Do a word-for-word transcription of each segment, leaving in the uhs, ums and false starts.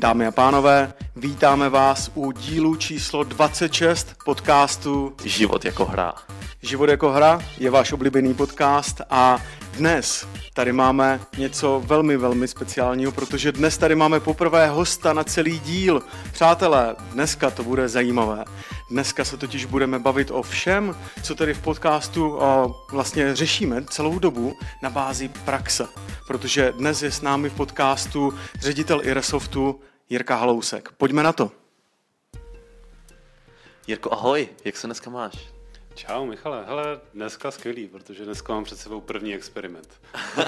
Dámy a pánové, vítáme vás u dílu číslo dvacet šest podcastu Život jako hra. Život jako hra je váš oblíbený podcast a dnes tady máme něco velmi, velmi speciálního, protože dnes tady máme poprvé hosta na celý díl. Přátelé, dneska to bude zajímavé. Dneska se totiž budeme bavit o všem, co tady v podcastu o, vlastně řešíme celou dobu na bázi praxe. Protože dnes je s námi v podcastu ředitel Iresoftu Jirka Halousek. Pojďme na to. Jirko, ahoj, jak se dneska máš? Čau Michale, hele, dneska skvělý, protože dneska mám před sebou první experiment.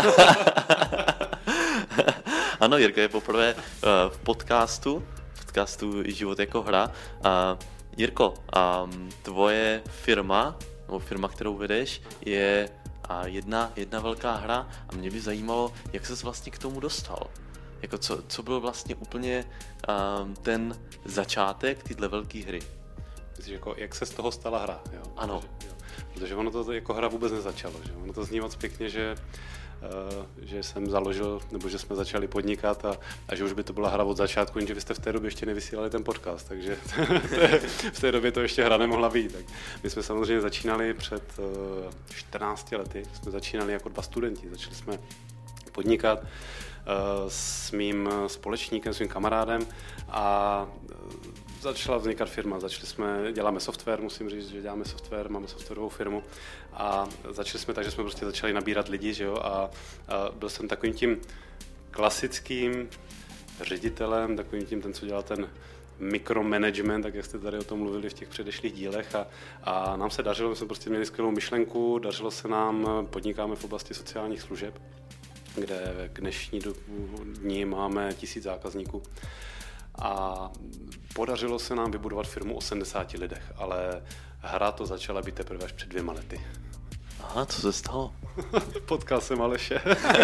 Ano, Jirka je poprvé uh, v podcastu, v podcastu Život jako hra. Uh, Jirko, um, tvoje firma, nebo firma, kterou vedeš, je uh, jedna, jedna velká hra a mě by zajímalo, jak ses vlastně k tomu dostal. Jako co, co byl vlastně úplně um, ten začátek téhle velké hry? Myslíš, jako, jak se z toho stala hra? Jo? Ano. Protože, jo. Protože ono to jako hra vůbec nezačalo. Že? Ono to zní moc pěkně, že, uh, že jsem založil, nebo že jsme začali podnikat a, a že už by to byla hra od začátku, jenže vy jste v té době ještě nevysílali ten podcast, takže v té době to ještě hra nemohla být. Tak my jsme samozřejmě začínali před uh, čtrnácti lety, jsme začínali jako dva studenti, začali jsme podnikat uh, s mým společníkem, svým kamarádem a uh, začala vznikat firma, začali jsme, děláme software, musím říct, že děláme software, máme softwarovou firmu a začali jsme tak, že jsme prostě začali nabírat lidi, že jo, a, a byl jsem takovým tím klasickým ředitelem, takovým tím ten, co dělal ten mikromanagement, tak jak jste tady o tom mluvili v těch předešlých dílech a, a nám se dařilo, my jsme prostě měli skvělou myšlenku, dařilo se nám, podnikáme v oblasti sociálních služeb, kde k dnešní dní máme tisíc zákazníků. A podařilo se nám vybudovat firmu o sedmdesáti lidech, ale hra to začala být teprve až před dvěma lety. Aha, co se stalo? Potkal jsem Aleše.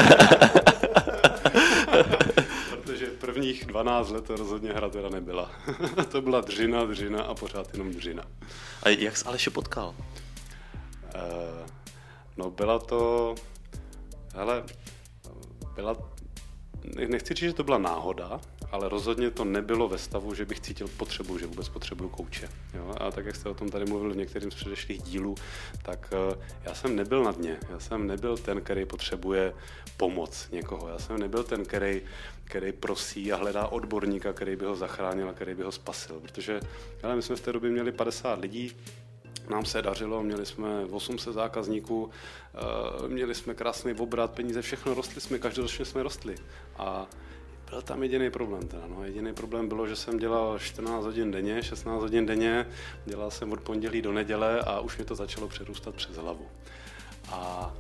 Protože prvních dvanáct let to rozhodně hra teda nebyla. To byla dřina, dřina a pořád jenom dřina. A jak jsi Aleše potkal? Uh, no byla to... Hele, byla... Nechci říct, že to byla náhoda, ale rozhodně to nebylo ve stavu, že bych cítil potřebu, že vůbec potřebuju kouče. Jo? A tak, jak jste o tom tady mluvil v některým z předešlých dílů, tak uh, já jsem nebyl na dně. Já jsem nebyl ten, který potřebuje pomoc někoho. Já jsem nebyl ten, který, který prosí a hledá odborníka, který by ho zachránil a který by ho spasil. Protože hele, my jsme v té době měli padesát lidí, nám se dařilo, měli jsme osm set zákazníků, měli jsme krásný obrat, peníze, všechno rostli jsme, každoročně jsme rostli. A byl tam jediný problém teda, no. Jediný problém bylo, že jsem dělal čtrnáct hodin denně, šestnáct hodin denně, dělal jsem od pondělí do neděle a už mi to začalo přerůstat přes hlavu. A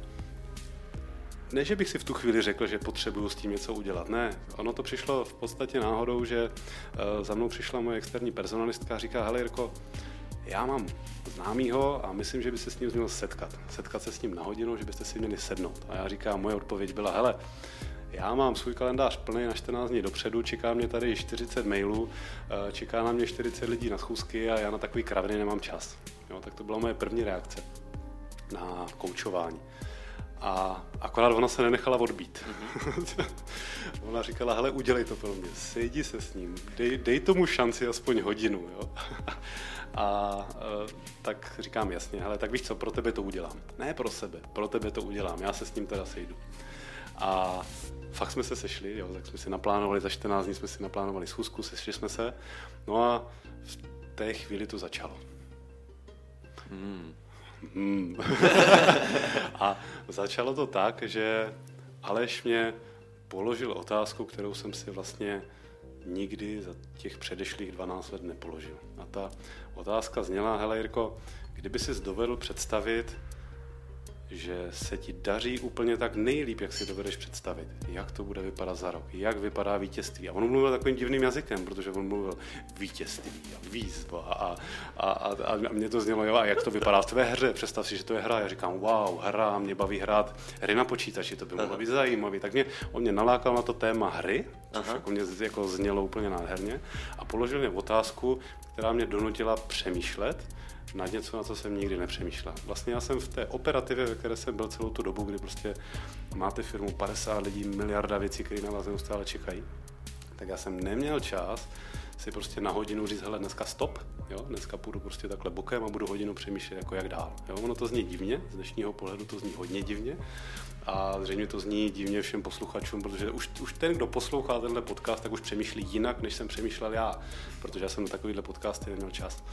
ne, že bych si v tu chvíli řekl, že potřebuju s tím něco udělat, ne. Ono to přišlo v podstatě náhodou, že za mnou přišla moje externí personalistka a říká, hele Jirko, já mám známýho a myslím, že by se s ním měl setkat. Setkat se s ním na hodinu, že byste si měli sednout. A já říkám, moje odpověď byla, hele, já mám svůj kalendář plný na čtrnáct dní dopředu, čeká mě tady čtyřicet mailů, čeká na mě čtyřicet lidí na schůzky a já na takový kraviny nemám čas. Jo, tak to byla moje první reakce na koučování. A akorát ona se nenechala odbít. Mm-hmm. Ona říkala, hele, udělej to pro mě, sejdi se s ním, dej, dej tomu šanci aspoň hodinu. Jo? A e, tak říkám jasně, hele, tak víš co, pro tebe to udělám. Ne pro sebe, pro tebe to udělám, já se s ním teda sejdu. A fakt jsme se sešli, jo, tak jsme si naplánovali, za čtrnáct dní jsme si naplánovali schůzku, sešli jsme se, no a v té chvíli to začalo. Hmm. Hmm. A začalo to tak, že Aleš mě položil otázku, kterou jsem si vlastně nikdy za těch předešlých dvanáct let nepoložil. A ta otázka zněla, hele Jirko, kdyby sis dovedl představit, že se ti daří úplně tak nejlíp, jak si dovedeš představit, jak to bude vypadat za rok, jak vypadá vítězství. A on mluvil takovým divným jazykem, protože on mluvil vítězství a výzva a, a, a, a mě to znělo, jo, a jak to vypadá v tvé hře, představ si, že to je hra. Já říkám, wow, hra, mě baví hrát hry na počítači, to by mohlo být zajímavý. Tak mě, on mě nalákal na to téma hry, což jako mě jako znělo úplně nádherně, a položil mě otázku, která mě donutila přemýšlet na něco, na co jsem nikdy nepřemýšlel. Vlastně já jsem v té operativě, ve které jsem byl celou tu dobu, kdy prostě máte firmu padesát lidí, miliarda věcí, které na vás neustále čekají, tak já jsem neměl čas si prostě na hodinu říct, hele, dneska stop, jo, dneska půjdu prostě takhle bokem a budu hodinu přemýšlet, jako jak dál. Jo, ono to zní divně, z dnešního pohledu to zní hodně divně a zřejmě to zní divně všem posluchačům, protože už, už ten, kdo poslouchá tenhle podcast, tak už přemýšlí jinak, než jsem přemýšlel já, protože já jsem na takovýhle podcasty neměl čas.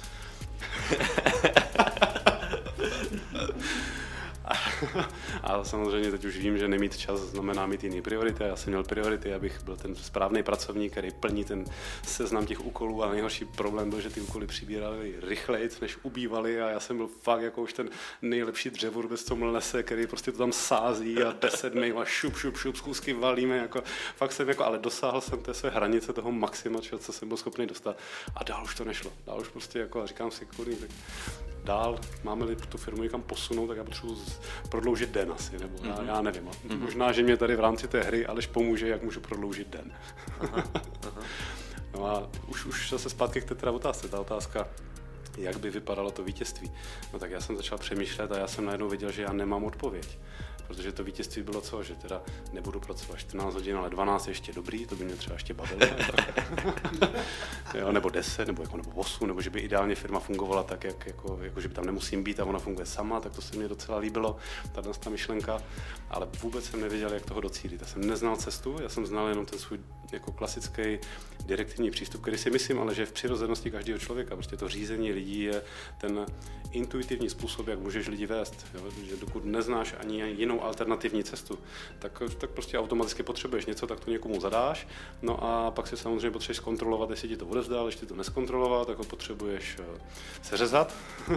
A samozřejmě teď už vím, že nemít čas znamená mít jiný priority. Já jsem měl priority, abych byl ten správný pracovník, který plní ten seznam těch úkolů, a nejhorší problém byl, že ty úkoly přibírali rychleji, než ubývaly, a já jsem byl fakt jako už ten nejlepší dřevor v tom lese, který prostě to tam sází a deset dnů a šup, šup, šup, zkusky valíme, jako, fakt jsem jako, ale dosáhl jsem té své hranice toho maxima, co jsem byl schopný dostat, a dál už to nešlo. Dál už prostě jako, a říkám si, kurý, tak dál, máme-li tu firmu někam posunout, tak já potřebuji prodloužit den asi, nebo mm-hmm. já, já nevím. Mm-hmm. Možná, že mě tady v rámci té hry Aleš pomůže, jak můžu prodloužit den. Aha, aha. No a už, už zase zpátky k té teda otázce. Ta otázka, jak by vypadalo to vítězství. No tak já jsem začal přemýšlet a já jsem najednou viděl, že já nemám odpověď. Protože to vítězství bylo co, že teda nebudu pracovat čtrnáct hodin, ale dvanáct je ještě dobrý, to by mě třeba ještě bavilo. Jo, nebo deset, nebo, jako, nebo osm, nebo že by ideálně firma fungovala tak, jak, jako, jako, že by tam nemusím být a ona funguje sama, tak to se mi docela líbilo, tato ta myšlenka, ale vůbec jsem nevěděl, jak toho docílit. Já jsem neznal cestu, já jsem znal jenom ten svůj jako klasický direktivní přístup, který si myslím, ale že je v přirozenosti každého člověka. Prostě to řízení lidí je ten intuitivní způsob, jak můžeš lidi vést. Jo? Že dokud neznáš ani jinou alternativní cestu, tak, tak prostě automaticky potřebuješ něco, tak to někomu zadáš, no a pak si samozřejmě potřebuješ zkontrolovat, jestli ti to odevzdal, jestli to neskontroloval, tak ho potřebuješ seřezat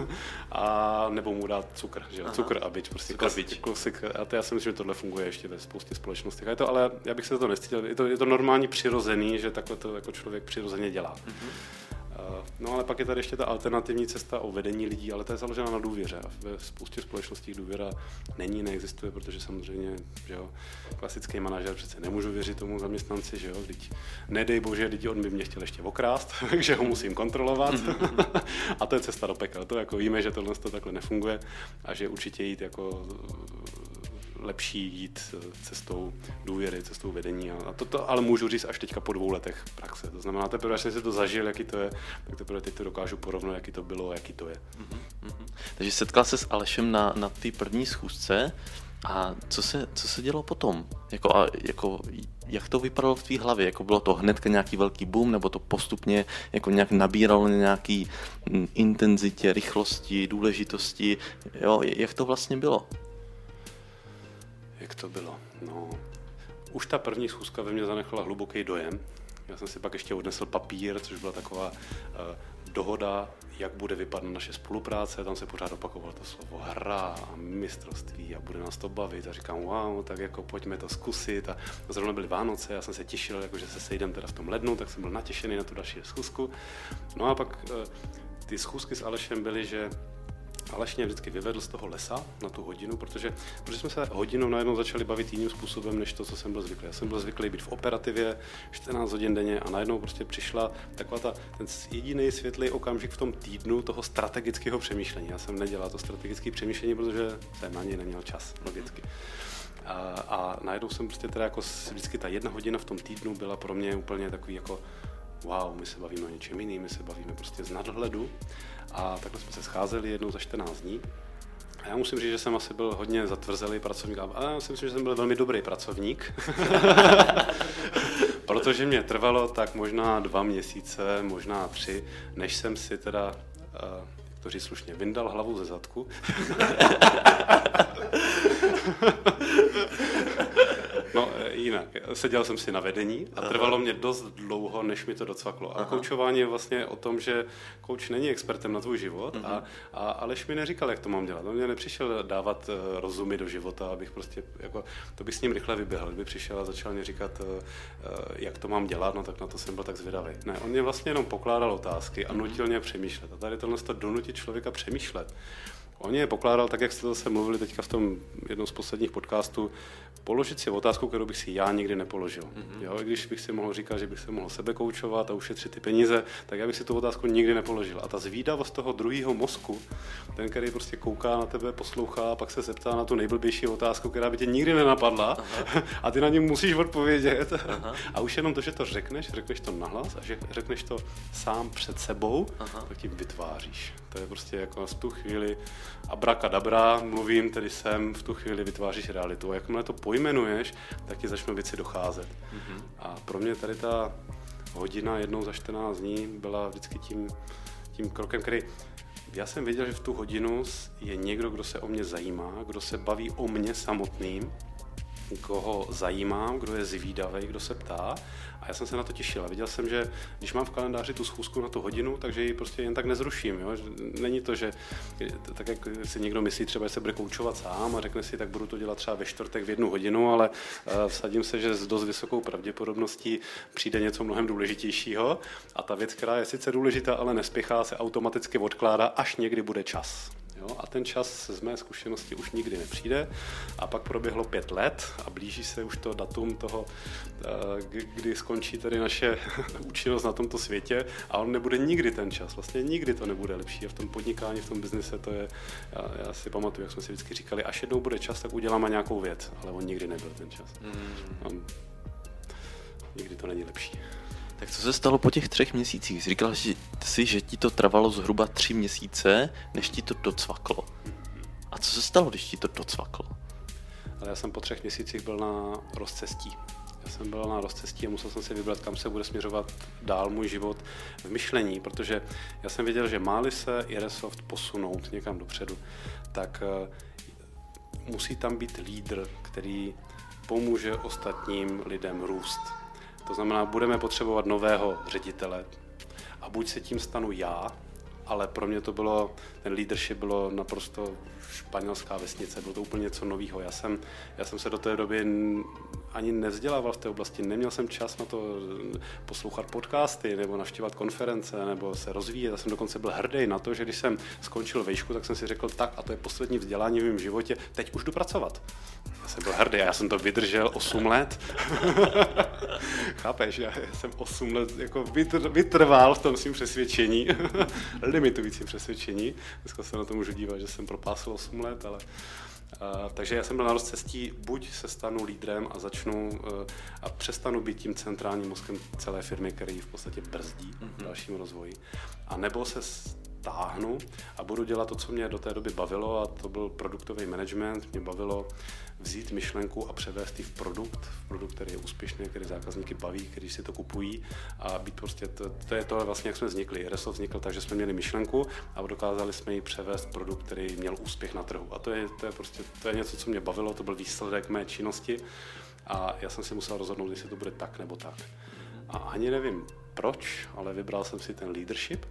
a nebo mu dát cukr, že jo? Cukr a bič, prostě klasik, klasik, a to já si myslím, že tohle funguje ještě ve spoustě společností. Je to, ale já bych se to nestyděl, je to, je to normální, přirozený, že takhle to jako člověk přirozeně dělá. Mm-hmm. No ale pak je tady ještě ta alternativní cesta o vedení lidí, ale to je založena na důvěře. A ve spoustě společností důvěra není, neexistuje, protože samozřejmě, že jo, klasický manažer přece nemůžu věřit tomu zaměstnanci, že jo, vždyť nedej bože, lidi on by mě chtěl ještě okrást, takže ho musím kontrolovat. A to je cesta do pekel. To jako víme, že tohle to takhle nefunguje a že určitě jít jako lepší jít cestou důvěry, cestou vedení. A to, to ale můžu říct až teďka po dvou letech praxe. To znamená, teprve, až jsem si to zažil, jaký to je, tak teprve teď to dokážu porovnat, jaký to bylo a jaký to je. Mm-hmm. Takže setkal se s Alešem na, na té první schůzce a co se, co se dělo potom? Jako, a, jako, jak to vypadalo v tvý hlavě? Jako bylo to hnedka nějaký velký boom, nebo to postupně jako nějak nabíralo nějaký m, intenzitě, rychlosti, důležitosti? Jo, jak to vlastně bylo? Jak to bylo? No, už ta první schůzka ve mně zanechala hluboký dojem. Já jsem si pak ještě odnesl papír, což byla taková uh, dohoda, jak bude vypadat naše spolupráce. Tam se pořád opakovalo to slovo hra a mistrovství a bude nás to bavit. A říkám, wow, tak jako pojďme to zkusit. A zrovna byly Vánoce, já jsem se těšil, jako, že se sejdem teda v tom lednu, tak jsem byl natěšený na tu další schůzku. No a pak uh, ty schůzky s Alešem byly, že Aleš mě vždycky vyvedl z toho lesa na tu hodinu, protože, protože jsme se hodinou najednou začali bavit jiným způsobem, než to, co jsem byl zvyklý. Já jsem byl zvyklý být v operativě čtrnáct hodin denně a najednou prostě přišla taková ta, ten jediný světlý okamžik v tom týdnu toho strategického přemýšlení. Já jsem nedělal to strategické přemýšlení, protože jsem na něj neměl čas, logicky. A, a najednou jsem prostě teda jako vždycky ta jedna hodina v tom týdnu byla pro mě úplně takový jako wow, my se bavíme o něčem jiným, my se bavíme prostě z nadhledu. A takhle jsme se scházeli jednou za čtrnáct dní. A já musím říct, že jsem asi byl hodně zatvrzelý pracovník. A já si myslím, že jsem byl velmi dobrý pracovník. Protože mě trvalo tak možná dva měsíce, možná tři, než jsem si teda, uh, jak to říct slušně, vyndal hlavu ze zadku. No jinak, seděl jsem si na vedení a trvalo mě dost dlouho, než mi to docvaklo. A koučování je vlastně o tom, že kouč není expertem na tvůj život, a, a Aleš mi neříkal, jak to mám dělat. On mě nepřišel dávat uh, rozumy do života, abych prostě, jako, to bych s ním rychle vyběhl. Kdyby přišel a začal mě říkat, uh, jak to mám dělat, no tak na to jsem byl tak zvědavý. Ne, on mě vlastně jenom pokládal otázky a nutil mě přemýšlet. A tady tohle to donutit člověka přemýšlet, On je pokládal, tak jak jste zase mluvili teďka v tom jednom z posledních podcastů, položit si otázku, kterou bych si já nikdy nepoložil. Mm-hmm. Jo, i když bych si mohl říkat, že bych se mohl sebe koučovat a ušetřit ty peníze, tak já bych si tu otázku nikdy nepoložil. A ta zvídavost toho druhého mozku, ten, který prostě kouká na tebe, poslouchá a pak se zeptá na tu nejblbější otázku, která by tě nikdy nenapadla, aha, a ty na ní musíš odpovědět. Aha. A už jenom to, že to řekneš, řekneš to nahlas a že řekneš to sám před sebou, aha, tak tím vytváříš. To je prostě jako v tu chvíli abrakadabra, mluvím, tedy jsem, v tu chvíli vytváříš realitu. A jakmile to pojmenuješ, tak ti začnou věci docházet. Mm-hmm. A pro mě tady ta hodina jednou za čtrnáct dní byla vždycky tím, tím krokem, který... Já jsem věděl, že v tu hodinu je někdo, kdo se o mě zajímá, kdo se baví o mě samotným, koho zajímám, kdo je zvídavý, kdo se ptá. A já jsem se na to těšil. A viděl jsem, že když mám v kalendáři tu schůzku na tu hodinu, takže ji prostě jen tak nezruším. Jo? Není to, že tak jak si někdo myslí třeba, že se bude koučovat sám a řekne si, tak budu to dělat třeba ve čtvrtek v jednu hodinu, ale vsadím se, že s dost vysokou pravděpodobností přijde něco mnohem důležitějšího a ta věc, která je sice důležitá, ale nespěchá, se automaticky odkládá, až někdy bude čas. Jo, a ten čas z mé zkušenosti už nikdy nepřijde a pak proběhlo pět let a blíží se už to datum toho, kdy skončí tady naše účinnost na tomto světě a on nebude nikdy ten čas, vlastně nikdy to nebude lepší a v tom podnikání, v tom biznise to je, já, já si pamatuju, jak jsme si vždycky říkali, až jednou bude čas, tak uděláme nějakou věc, ale on nikdy nebyl ten čas. Mm. Nikdy to není lepší. Tak co se stalo po těch třech měsících? Jsi říkal si, že ti to trvalo zhruba tři měsíce, než ti to docvaklo. A co se stalo, když ti to docvaklo? Ale já jsem po třech měsících byl na rozcestí. Já jsem byl na rozcestí a musel jsem si vybrat, kam se bude směřovat dál můj život v myšlení, protože já jsem věděl, že má-li se Iresoft posunout někam dopředu, tak musí tam být lídr, který pomůže ostatním lidem růst. To znamená, budeme potřebovat nového ředitele a buď se tím stanu já, ale pro mě to bylo, ten leadership bylo naprosto španělská vesnice, bylo to úplně něco nového. Já jsem, já jsem se do té doby ani nevzdělával v té oblasti, neměl jsem čas na to poslouchat podcasty nebo navštěvovat konference nebo se rozvíjet. Já jsem dokonce byl hrdý na to, že když jsem skončil vejšku, tak jsem si řekl tak a to je poslední vzdělání v mém životě, teď už jdu pracovat. Já jsem byl hrdý a já jsem to vydržel osm let. Chápeš, já jsem osm let jako vytr, vytrval v tom svým přesvědčení, limitujícím přesvědčení. Dneska se na to můžu dívat, že jsem propásl osm let, ale... Uh, takže já jsem byl na rozcestí, buď se stanu lídrem a začnu uh, a přestanu být tím centrálním mozkem celé firmy, který v podstatě brzdí mm-hmm. dalším rozvoji, a nebo se stáhnu a budu dělat to, co mě do té doby bavilo, a to byl produktový management. Mě bavilo vzít myšlenku a převést ji v produkt, v produkt, který je úspěšný, který zákazníky baví, když si to kupují, a být prostě, to, to je to vlastně, jak jsme vznikli. Iresoft vznikl tak, že jsme měli myšlenku a dokázali jsme ji převést produkt, který měl úspěch na trhu. A to je, to je prostě, to je něco, co mě bavilo, to byl výsledek mé činnosti a já jsem si musel rozhodnout, jestli to bude tak nebo tak. A ani nevím proč, ale vybral jsem si ten leadership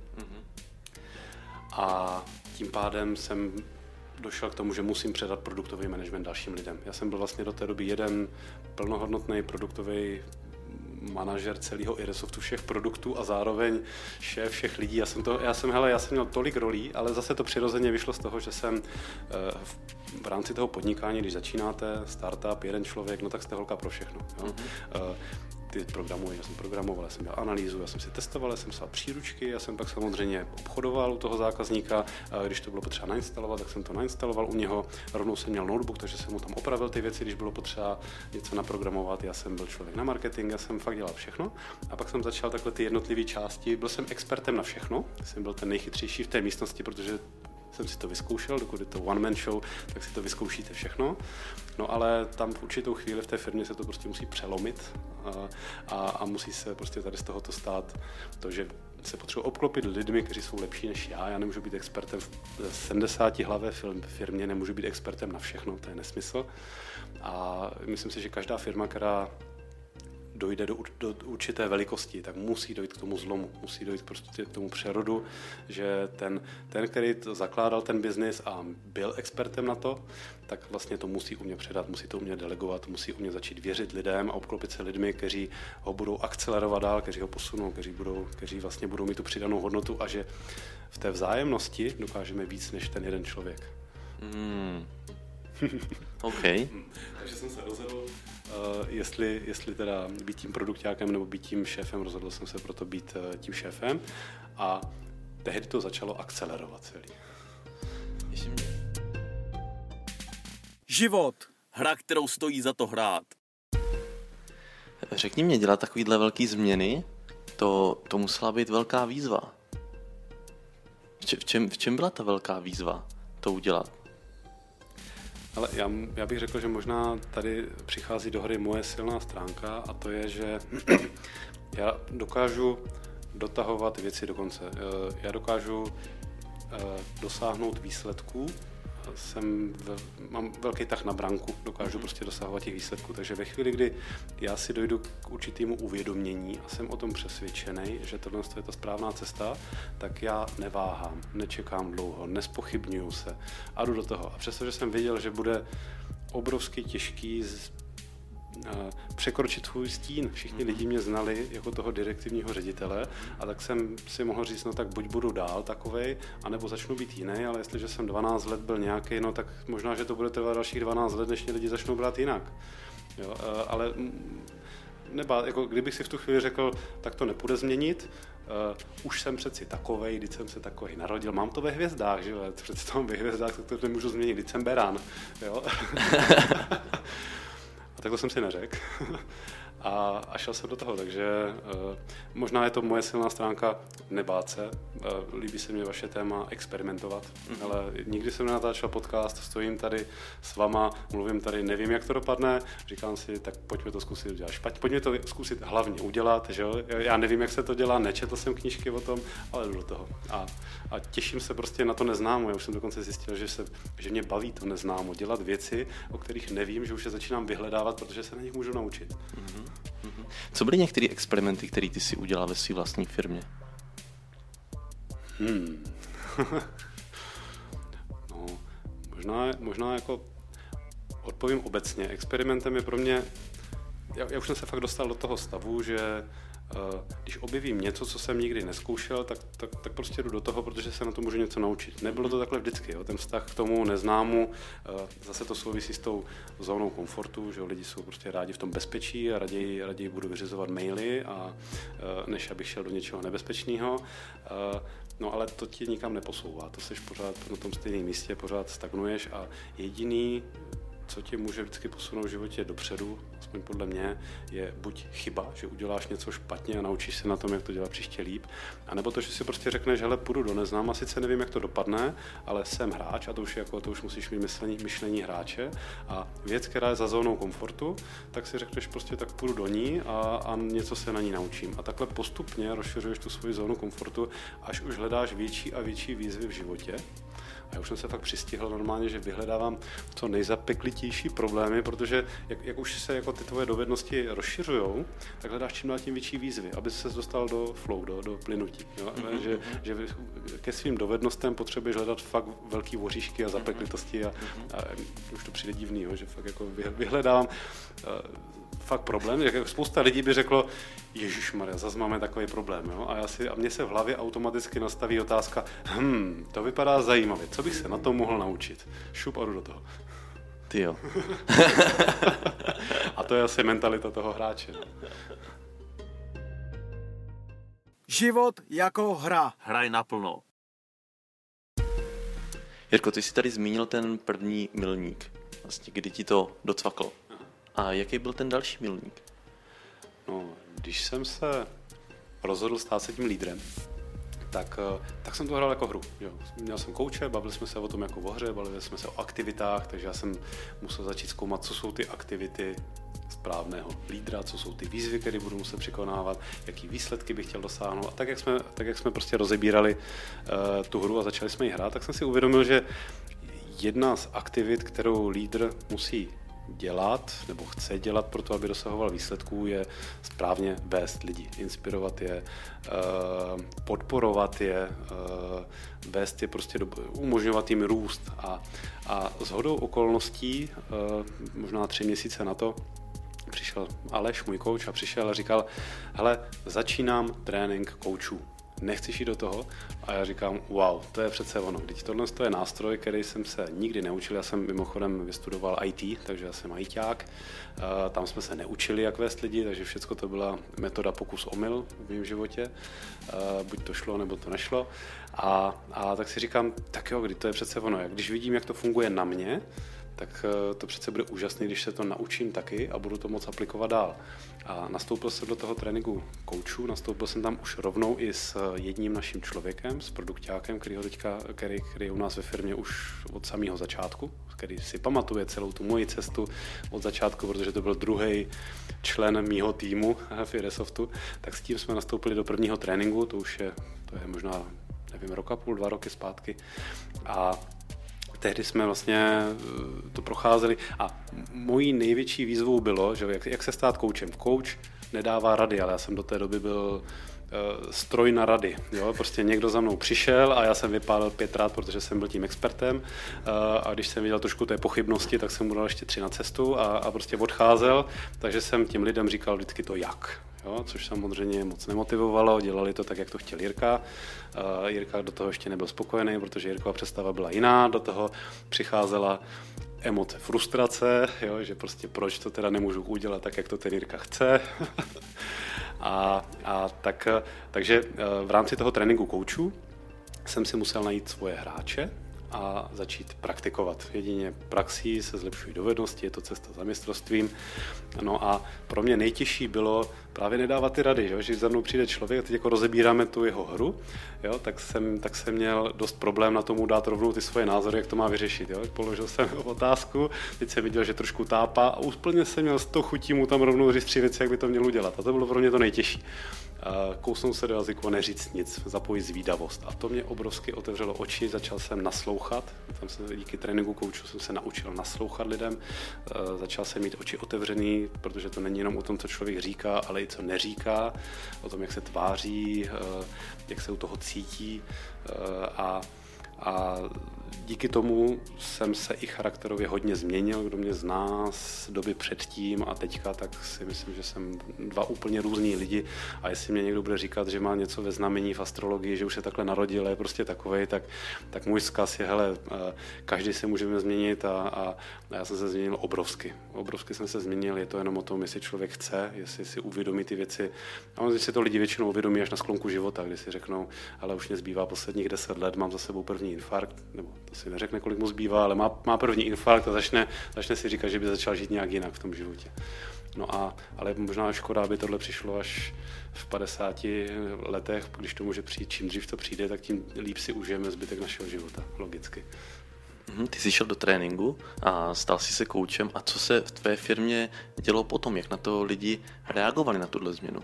a tím pádem jsem došel k tomu, že musím předat produktový management dalším lidem. Já jsem byl vlastně do té doby jeden plnohodnotný produktový manažer celého Iresoftu, všech produktů a zároveň šéf všech lidí. Já jsem, to, já jsem, hele, já jsem měl tolik rolí, ale zase to přirozeně vyšlo z toho, že jsem v, v rámci toho podnikání, když začínáte startup, jeden člověk, no tak jste holka pro všechno. Jo? Mm-hmm. Ty programuji, já jsem programoval, já jsem dělal analýzu, já jsem si testoval, já jsem psal příručky, já jsem pak samozřejmě obchodoval u toho zákazníka, když to bylo potřeba nainstalovat, tak jsem to nainstaloval u něho, rovnou jsem měl notebook, takže jsem mu tam opravil ty věci, když bylo potřeba něco naprogramovat, já jsem byl člověk na marketing, já jsem fakt dělal všechno a pak jsem začal takhle ty jednotlivé části, byl jsem expertem na všechno, jsem byl ten nejchytřejší v té místnosti, protože jsem si to vyzkoušel, dokud je to one man show, tak si to vyzkoušíte všechno. No ale tam v určitou chvíli v té firmě se to prostě musí přelomit a, a, a musí se prostě tady z tohoto stát to, že se potřebuji obklopit lidmi, kteří jsou lepší než já. Já nemůžu být expertem v sedmdesáti hlavé firmě, nemůžu být expertem na všechno, to je nesmysl. A myslím si, že každá firma, která dojde do, do určité velikosti, tak musí dojít k tomu zlomu, musí dojít prostě k tomu přerodu, že ten, ten který to zakládal ten biznis a byl expertem na to, tak vlastně to musí umět předat, musí to umět delegovat, musí umět začít věřit lidem a obklopit se lidmi, kteří ho budou akcelerovat dál, kteří ho posunou, kteří, budou, kteří vlastně budou mít tu přidanou hodnotu a že v té vzájemnosti dokážeme víc než ten jeden člověk. Hmm. OK. Takže jsem se rozhodl, uh, jestli, jestli teda být tím produkťákem nebo být tím šéfem, rozhodl jsem se proto být uh, tím šéfem a tehdy to začalo akcelerovat celý. Život. Hra, kterou stojí za to hrát. Řekni mě, dělat takovýhle velký změny, to, to musela být velká výzva. V, če, v, čem, v čem byla ta velká výzva to udělat? Ale já, já bych řekl, že možná tady přichází do hry moje silná stránka a to je, že já dokážu dotahovat věci do konce. Já dokážu dosáhnout výsledků, jsem v, mám velký tah na branku, dokážu prostě dosahovat těch výsledků. Takže ve chvíli, kdy já si dojdu k určitému uvědomění a jsem o tom přesvědčený, že tohle je ta správná cesta, tak já neváhám, nečekám dlouho, nespochybňuju se a jdu do toho. A přestože jsem věděl, že bude obrovsky těžký z, uh, překročit svůj stín. Všichni lidi mě znali jako toho direktivního ředitele a tak jsem si mohl říct, no tak buď budu dál takovej, anebo začnu být jiný, ale jestliže jsem dvanáct let byl nějaký, no tak možná, že to bude trvat dalších dvanáct let, než mě lidi začnou brát jinak. Jo, uh, ale nebá, jako kdybych si v tu chvíli řekl, tak to nepůjde změnit, uh, už jsem přeci takovej, když jsem se takovej narodil, mám to ve hvězdách, že jo, přeci to mám ve hvězdách, tak to nemůžu změnit, když jsem berán, jo. A tak to jsem si neřekl. A, a šel jsem do toho, takže uh, možná je to moje silná stránka nebát se. Uh, líbí se mi vaše téma experimentovat, mm-hmm. ale nikdy jsem nenatáčel podcast, stojím tady s vama, mluvím tady, nevím, jak to dopadne, říkám si, tak pojďme to zkusit udělat špatně, pojďme to zkusit hlavně udělat, že jo? Já nevím, jak se to dělá, nečetl jsem knížky o tom, ale jdu do toho. A, a těším se prostě na to neznámo, já už jsem dokonce zjistil, že, se, že mě baví to neznámo, dělat věci, o kterých nevím, že už je začínám vyhledávat, protože se na nich můžu naučit. Mm-hmm. Co byly některé experimenty, které ty si udělal ve své vlastní firmě? Hmm. no, možná, možná jako odpovím obecně. Experimentem je pro mě, já, já už jsem se fakt dostal do toho stavu, že uh, když objevím něco, co jsem nikdy neskoušel, tak, tak, tak prostě jdu do toho, protože se na to můžu něco naučit. Nebylo to takhle vždycky, jo? Ten vztah k tomu neznámu, uh, zase to souvisí s tou zónou komfortu, že jo? Lidi jsou prostě rádi v tom bezpečí a raději, raději budu vyřizovat maily, a, uh, než abych šel do něčeho nebezpečného. Uh, No ale to ti nikam neposouvá, to seš pořád na tom stejném místě, pořád stagnuješ a jediný, co tě může vždycky posunout v životě dopředu, aspoň podle mě, je buď chyba, že uděláš něco špatně a naučíš se na tom, jak to dělat příště líp, anebo to, že si prostě řekneš, hele, půjdu do neznáma, sice nevím, jak to dopadne, ale jsem hráč a to už, jako, to už musíš mít myšlení, myšlení hráče a věc, která je za zónou komfortu, tak si řekneš prostě, tak půjdu do ní a, a něco se na ní naučím. A takhle postupně rozšiřuješ tu svoji zónu komfortu, až už hledáš větší a větší výzvy v životě. A já už jsem se fakt přistihl normálně, že vyhledávám co nejzapeklitější problémy, protože jak, jak už se jako ty tvoje dovednosti rozšiřujou, tak hledáš čím dál tím větší výzvy, aby se dostal do flow, do, do plynutí. Jo? Mm-hmm. Že, že ke svým dovednostem potřebuješ hledat fakt velký voříšky a zapeklitosti a, a už to přijde divný, jo? Že fakt jako vyhledávám uh, fakt problém. Jak spousta lidí by řeklo, ježišmarja, zase máme takový problém. Jo? A, já si, a mně se v hlavě automaticky nastaví otázka, hm, to vypadá zajímavě, co bych se na to mohl naučit? Šup a jdu do toho. Ty jo. A to je asi mentalita toho hráče. Život jako hra. Hraj naplno. Jirko, ty jsi tady zmínil ten první milník, vlastně, kdy ti to docvaklo. A jaký byl ten další milník? No, když jsem se rozhodl stát se tím lídrem, tak, tak jsem to hrál jako hru. Jo. Měl jsem kouče, bavili jsme se o tom jako o hře, bavili jsme se o aktivitách, takže já jsem musel začít zkoumat, co jsou ty aktivity správného lídra, co jsou ty výzvy, které budu muset překonávat, jaký výsledky bych chtěl dosáhnout. A tak, jak jsme, tak, jak jsme prostě rozebírali uh, tu hru a začali jsme ji hrát, tak jsem si uvědomil, že jedna z aktivit, kterou lídr musí dělat, nebo chce dělat pro to, aby dosahoval výsledků, je správně vést lidi, inspirovat je, podporovat je, vést je prostě, do, umožňovat jim růst. A, a shodou okolností, možná tři měsíce na to, přišel Aleš, můj kouč, a přišel a říkal, hele, začínám trénink koučů. Nechceš jít do toho? A já říkám, wow, to je přece ono. Teď tohle je nástroj, který jsem se nikdy neučil. Já jsem mimochodem vystudoval í té, takže já jsem ajťák. Tam jsme se neučili, jak vést lidi, takže všechno to byla metoda pokus omyl v mém životě. Buď to šlo, nebo to nešlo. A, a tak si říkám, tak jo, kdy to je přece ono. Když vidím, jak to funguje na mě, tak to přece bude úžasné, když se to naučím taky a budu to moct aplikovat dál. A nastoupil jsem do toho tréninku koučů, nastoupil jsem tam už rovnou i s jedním naším člověkem, s produkťákem, který, ho teďka, který, který je u nás ve firmě už od samého začátku, který si pamatuje celou tu moji cestu od začátku, protože to byl druhý člen mýho týmu v Iresoftu, tak s tím jsme nastoupili do prvního tréninku, to už je, to je možná, nevím, rok a půl, dva roky zpátky. A tehdy jsme vlastně to procházeli a mojí největší výzvou bylo, že jak, jak se stát koučem. Kouč nedává rady, ale já jsem do té doby byl uh, stroj na rady. Jo? Prostě někdo za mnou přišel a já jsem vypálil pětkrát, protože jsem byl tím expertem uh, a když jsem viděl trošku té pochybnosti, tak jsem mu dal ještě tři na cestu a, a prostě odcházel, takže jsem těm lidem říkal vždycky to jak. Jo, což samozřejmě moc nemotivovalo, dělali to tak, jak to chtěl Jirka. Uh, Jirka do toho ještě nebyl spokojený, protože Jirkova představa byla jiná, do toho přicházela emoce, frustrace, jo, že prostě proč to teda nemůžu udělat tak, jak to ten Jirka chce. a, a tak, takže v rámci toho tréninku koučů jsem si musel najít svoje hráče a začít praktikovat. Jedině praxí se zlepšují dovednosti, je to cesta za mistrovstvím. No a pro mě nejtěžší bylo právě nedávat ty rady, že, že za mnou přijde člověk a teď jako rozebíráme tu jeho hru, jo, tak, jsem, tak jsem měl dost problém na tomu dát rovnou ty svoje názory, jak to má vyřešit. Jo. Položil jsem otázku, teď jsem viděl, že trošku tápá a úplně jsem měl z toho chutí mu tam rovnou říct tři věci, jak by to měl udělat. A to bylo pro mě to nejtěžší. Kousnout se do jazyku a neříct nic, zapojit zvídavost. A to mě obrovsky otevřelo oči, začal jsem naslouchat. Tam jsem díky tréninku koučů jsem se naučil naslouchat lidem. Začal jsem mít oči otevřený, protože to není jenom o tom, co člověk říká, ale i co neříká, o tom, jak se tváří, jak se u toho cítí. A A díky tomu jsem se i charakterově hodně změnil, kdo mě zná z doby předtím a teďka, tak si myslím, že jsem dva úplně různí lidi a jestli mě někdo bude říkat, že má něco ve znamení v astrologii, že už se takhle narodil, je prostě takovej, tak, tak můj vzkaz je, hele, každý se můžeme změnit a, a já jsem se změnil obrovsky. Obrovsky jsem se změnil, je to jenom o tom, jestli člověk chce, jestli si uvědomí ty věci. A on si to lidi většinou uvědomí až na sklonku života, kdy si řeknou, ale už mě zbývá posledních deset let, mám za sebou první infarkt, nebo to si neřekne, kolik mu zbývá, ale má, má první infarkt a začne, začne si říkat, že by začal žít nějak jinak v tom životě. No a, ale možná škoda, aby tohle přišlo až v padesáti letech, když to může přijít, čím dřív to přijde, tak tím líp si užijeme zbytek našeho života, logicky. Ty jsi šel do tréninku a stal jsi se koučem. A co se v tvé firmě dělo potom? Jak na to lidi reagovali na tuhle změnu?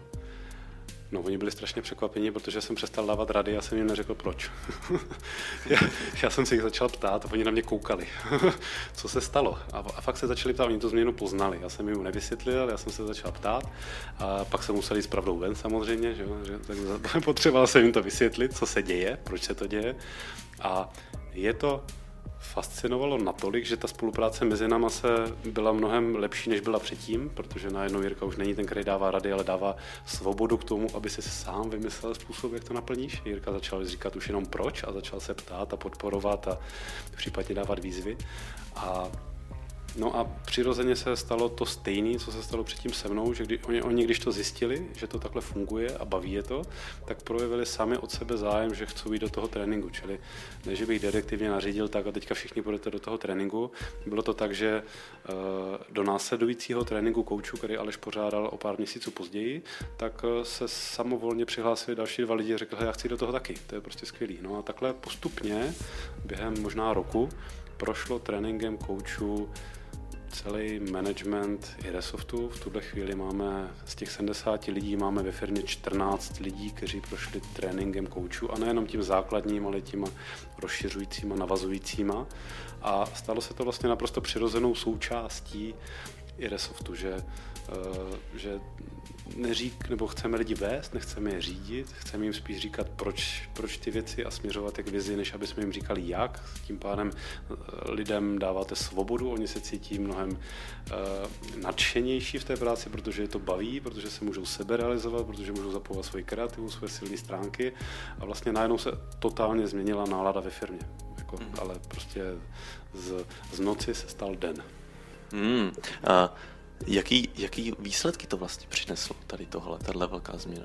No, oni byli strašně překvapení, protože jsem přestal dávat rady a jsem jim neřekl proč. já, já jsem se jich začal ptát a oni na mě koukali. Co se stalo? A, a fakt se začali ptát, oni tu změnu poznali. Já jsem jim nevysvětlil, já jsem se začal ptát a pak jsem musel jít s pravdou ven samozřejmě, že, že, tak potřeboval jsem jim to vysvětlit, co se děje, proč se to děje. A je to fascinovalo natolik, že ta spolupráce mezi náma se byla mnohem lepší, než byla předtím, protože najednou Jirka už není ten, který dává rady, ale dává svobodu k tomu, aby si sám vymyslel způsob, jak to naplníš. Jirka začal říkat už jenom proč a začal se ptát a podporovat a případně dávat výzvy. A no a přirozeně se stalo to stejné, co se stalo předtím se mnou, že kdy, oni, oni když to zjistili, že to takhle funguje a baví je to, tak projevili sami od sebe zájem, že chcou jít do toho tréninku. Čili ne, že bych direktivně nařídil tak a teďka všichni půjdete do toho tréninku. Bylo to tak, že uh, do následujícího tréninku koučů, který Aleš pořádal o pár měsíců později, tak uh, se samovolně přihlásili další dva lidi a řekli, já chci do toho taky, to je prostě skvělý. No a takhle postupně během možná roku prošlo tréninkem koučů celý management Iresoftu. V tuhle chvíli máme z těch sedmdesáti lidí máme ve firmě čtrnáct lidí, kteří prošli tréninkem koučů a nejenom tím základním, ale těma rozšiřujícíma, navazujícíma. A stalo se to vlastně naprosto přirozenou součástí Iresoftu, že, že neřík, nebo chceme lidi vést, nechceme je řídit, chceme jim spíš říkat, proč, proč ty věci a směřovat je k vizi, než aby jsme jim říkali jak. Tím pádem lidem dáváte svobodu, oni se cítí mnohem uh, nadšenější v té práci, protože je to baví, protože se můžou sebe realizovat, protože můžou zapojovat svoji kreativu, svoje silné stránky a vlastně najednou se totálně změnila nálada ve firmě. Jako, mm. Ale prostě z, z noci se stal den. Mm. A jaký, jaký výsledky to vlastně přineslo, tady tohle, tahle velká změna?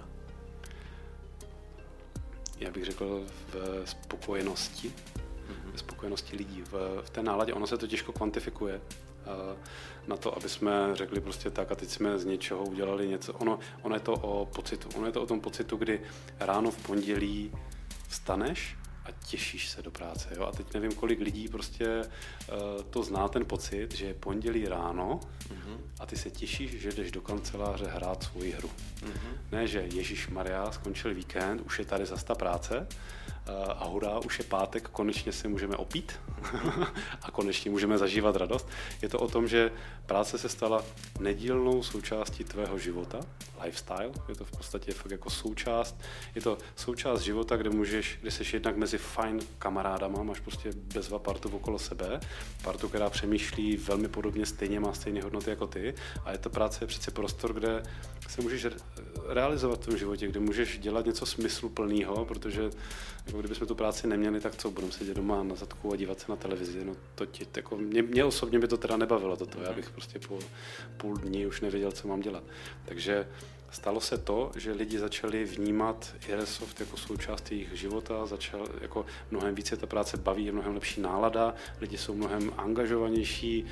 Já bych řekl v spokojenosti, mm-hmm. ve spokojenosti lidí, v, v té náladě. Ono se to těžko kvantifikuje na to, aby jsme řekli prostě tak a teď jsme z něčeho udělali něco. Ono, ono je to o pocitu. Ono je to o tom pocitu, kdy ráno v pondělí vstaneš a těšíš se do práce. Jo? A teď nevím, kolik lidí prostě uh, to zná ten pocit, že je pondělí ráno mm-hmm. a ty se těšíš, že jdeš do kanceláře hrát svoji hru. Mm-hmm. Ne, že ježišmarja, skončil víkend, už je tady zas ta práce uh, a hurá, už je pátek, konečně se můžeme opít a konečně můžeme zažívat radost. Je to o tom, že práce se stala nedílnou součástí tvého života, lifestyle, je to v podstatě fakt jako součást, je to součást života, kde můžeš, kde seš jednak mezi fajn kamarádama, máš prostě bezva partu okolo sebe, partu, která přemýšlí velmi podobně stejně, má stejné hodnoty jako ty a je to práce je přece prostor, kde se můžeš realizovat v tom životě, kde můžeš dělat něco smysluplného, protože jako kdybychom tu práci neměli, tak co, budeme sedět doma na zadku a dívat se na televizi, no to tě, jako mě, mě osobně by to teda nebavilo toto, já bych prostě po půl dní už nevěděl, co mám dělat. Takže stalo se to, že lidi začali vnímat Iresoft jako součást jejich života, začal jako mnohem více ta práce baví, je mnohem lepší nálada, lidi jsou mnohem angažovanější,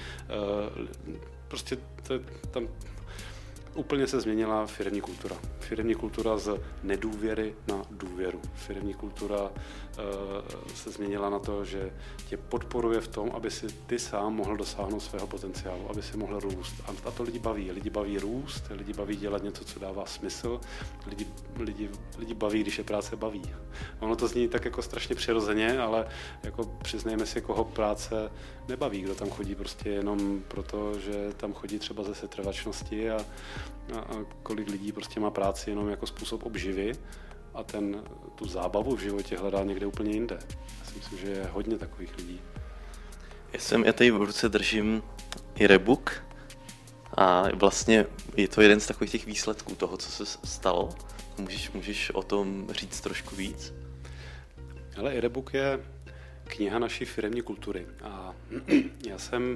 prostě to, tam úplně se změnila firemní kultura. Firemní kultura z nedůvěry na důvěru. Firemní kultura uh, se změnila na to, že tě podporuje v tom, aby si ty sám mohl dosáhnout svého potenciálu, aby si mohl růst. A to lidi baví. Lidi baví růst, lidi baví dělat něco, co dává smysl. Lidi, lidi, lidi baví, když je práce baví. Ono to zní tak jako strašně přirozeně, ale jako přiznejme si, koho práce nebaví, kdo tam chodí prostě jenom proto, že tam chodí třeba ze setrvačnosti a A, a kolik lidí prostě má práci jenom jako způsob obživy a ten, tu zábavu v životě hledá někde úplně jinde. Já si myslím, že je hodně takových lidí. Já jsem, já tady v ruce držím i rebook a vlastně je to jeden z takových těch výsledků toho, co se stalo. Můžeš, můžeš o tom říct trošku víc? Ale e-book je kniha naší firemní kultury a já jsem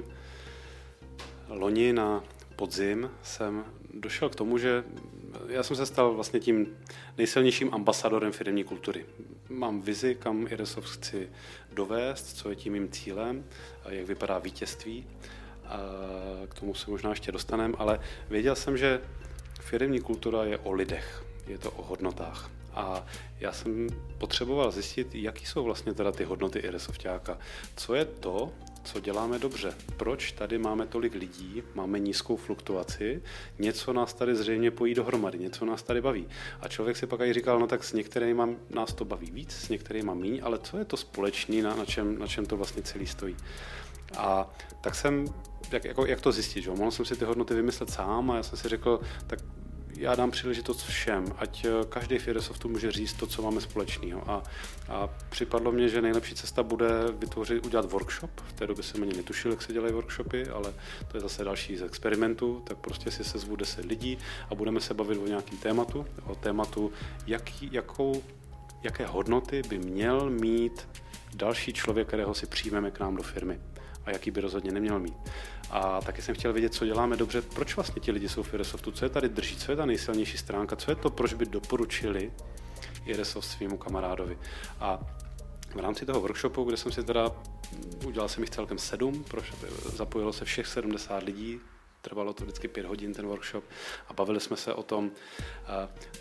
loni na podzim jsem došel k tomu, že já jsem se stal vlastně tím nejsilnějším ambasadorem firemní kultury. Mám vizi, kam Iresoft chci dovést, co je tím mým cílem, jak vypadá vítězství. A k tomu se možná ještě dostaneme, ale věděl jsem, že firemní kultura je o lidech, je to o hodnotách. A já jsem potřeboval zjistit, jaký jsou vlastně teda ty hodnoty Iresofťáka. Co je to, co děláme dobře? Proč tady máme tolik lidí, máme nízkou fluktuaci, něco nás tady zřejmě pojí dohromady, něco nás tady baví. A člověk si pak i říkal, no tak s některými nás to baví víc, s některými míň, ale co je to společný, na, na, čem, na čem to vlastně celý stojí? A tak jsem, jak, jako, jak to zjistit, že? Mohl jsem si ty hodnoty vymyslet sám a já jsem si řekl, tak já dám příležitost všem, ať každý v Iresoftu může říct to, co máme společného. A, a připadlo mně, že nejlepší cesta bude vytvořit, udělat workshop. V té době jsem ani netušil, jak se dělají workshopy, ale to je zase další z experimentů. Tak prostě si sezvu deset lidí a budeme se bavit o nějakém tématu, o tématu, jaký, jakou, jaké hodnoty by měl mít další člověk, kterého si přijmeme k nám do firmy a jaký by rozhodně neměl mít. A taky jsem chtěl vědět, co děláme dobře, proč vlastně ti lidi jsou v Iresoftu, co je tady drží, co je ta nejsilnější stránka, co je to, proč by doporučili Iresoft svýmu kamarádovi. A v rámci toho workshopu, kde jsem si teda, udělal jsem jich celkem sedm, zapojilo se všech sedmdesát lidí, trvalo to vždycky pět hodin ten workshop a bavili jsme se o tom, tak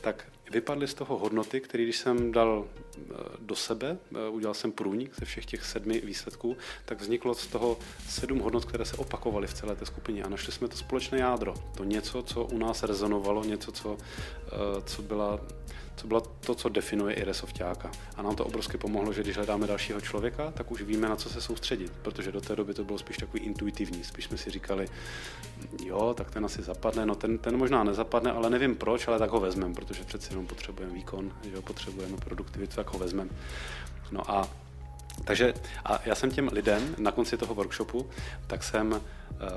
vypadly z toho hodnoty, které když jsem dal do sebe, udělal jsem průnik ze všech těch sedmi výsledků, tak vzniklo z toho sedm hodnot, které se opakovaly v celé té skupině a našli jsme to společné jádro. To něco, co u nás rezonovalo, něco, co, co byla co bylo to, co definuje i resofťáka. A nám to obrovsky pomohlo, že když hledáme dalšího člověka, tak už víme, na co se soustředit, protože do té doby to bylo spíš takový intuitivní. Spíš jsme si říkali, jo, tak ten asi zapadne, no ten, ten možná nezapadne, ale nevím proč, ale tak ho vezmeme, protože přeci jenom potřebujeme výkon, že potřebujeme produktivitu, tak ho vezmeme. No a takže a já jsem těm lidem na konci toho workshopu, tak jsem, uh,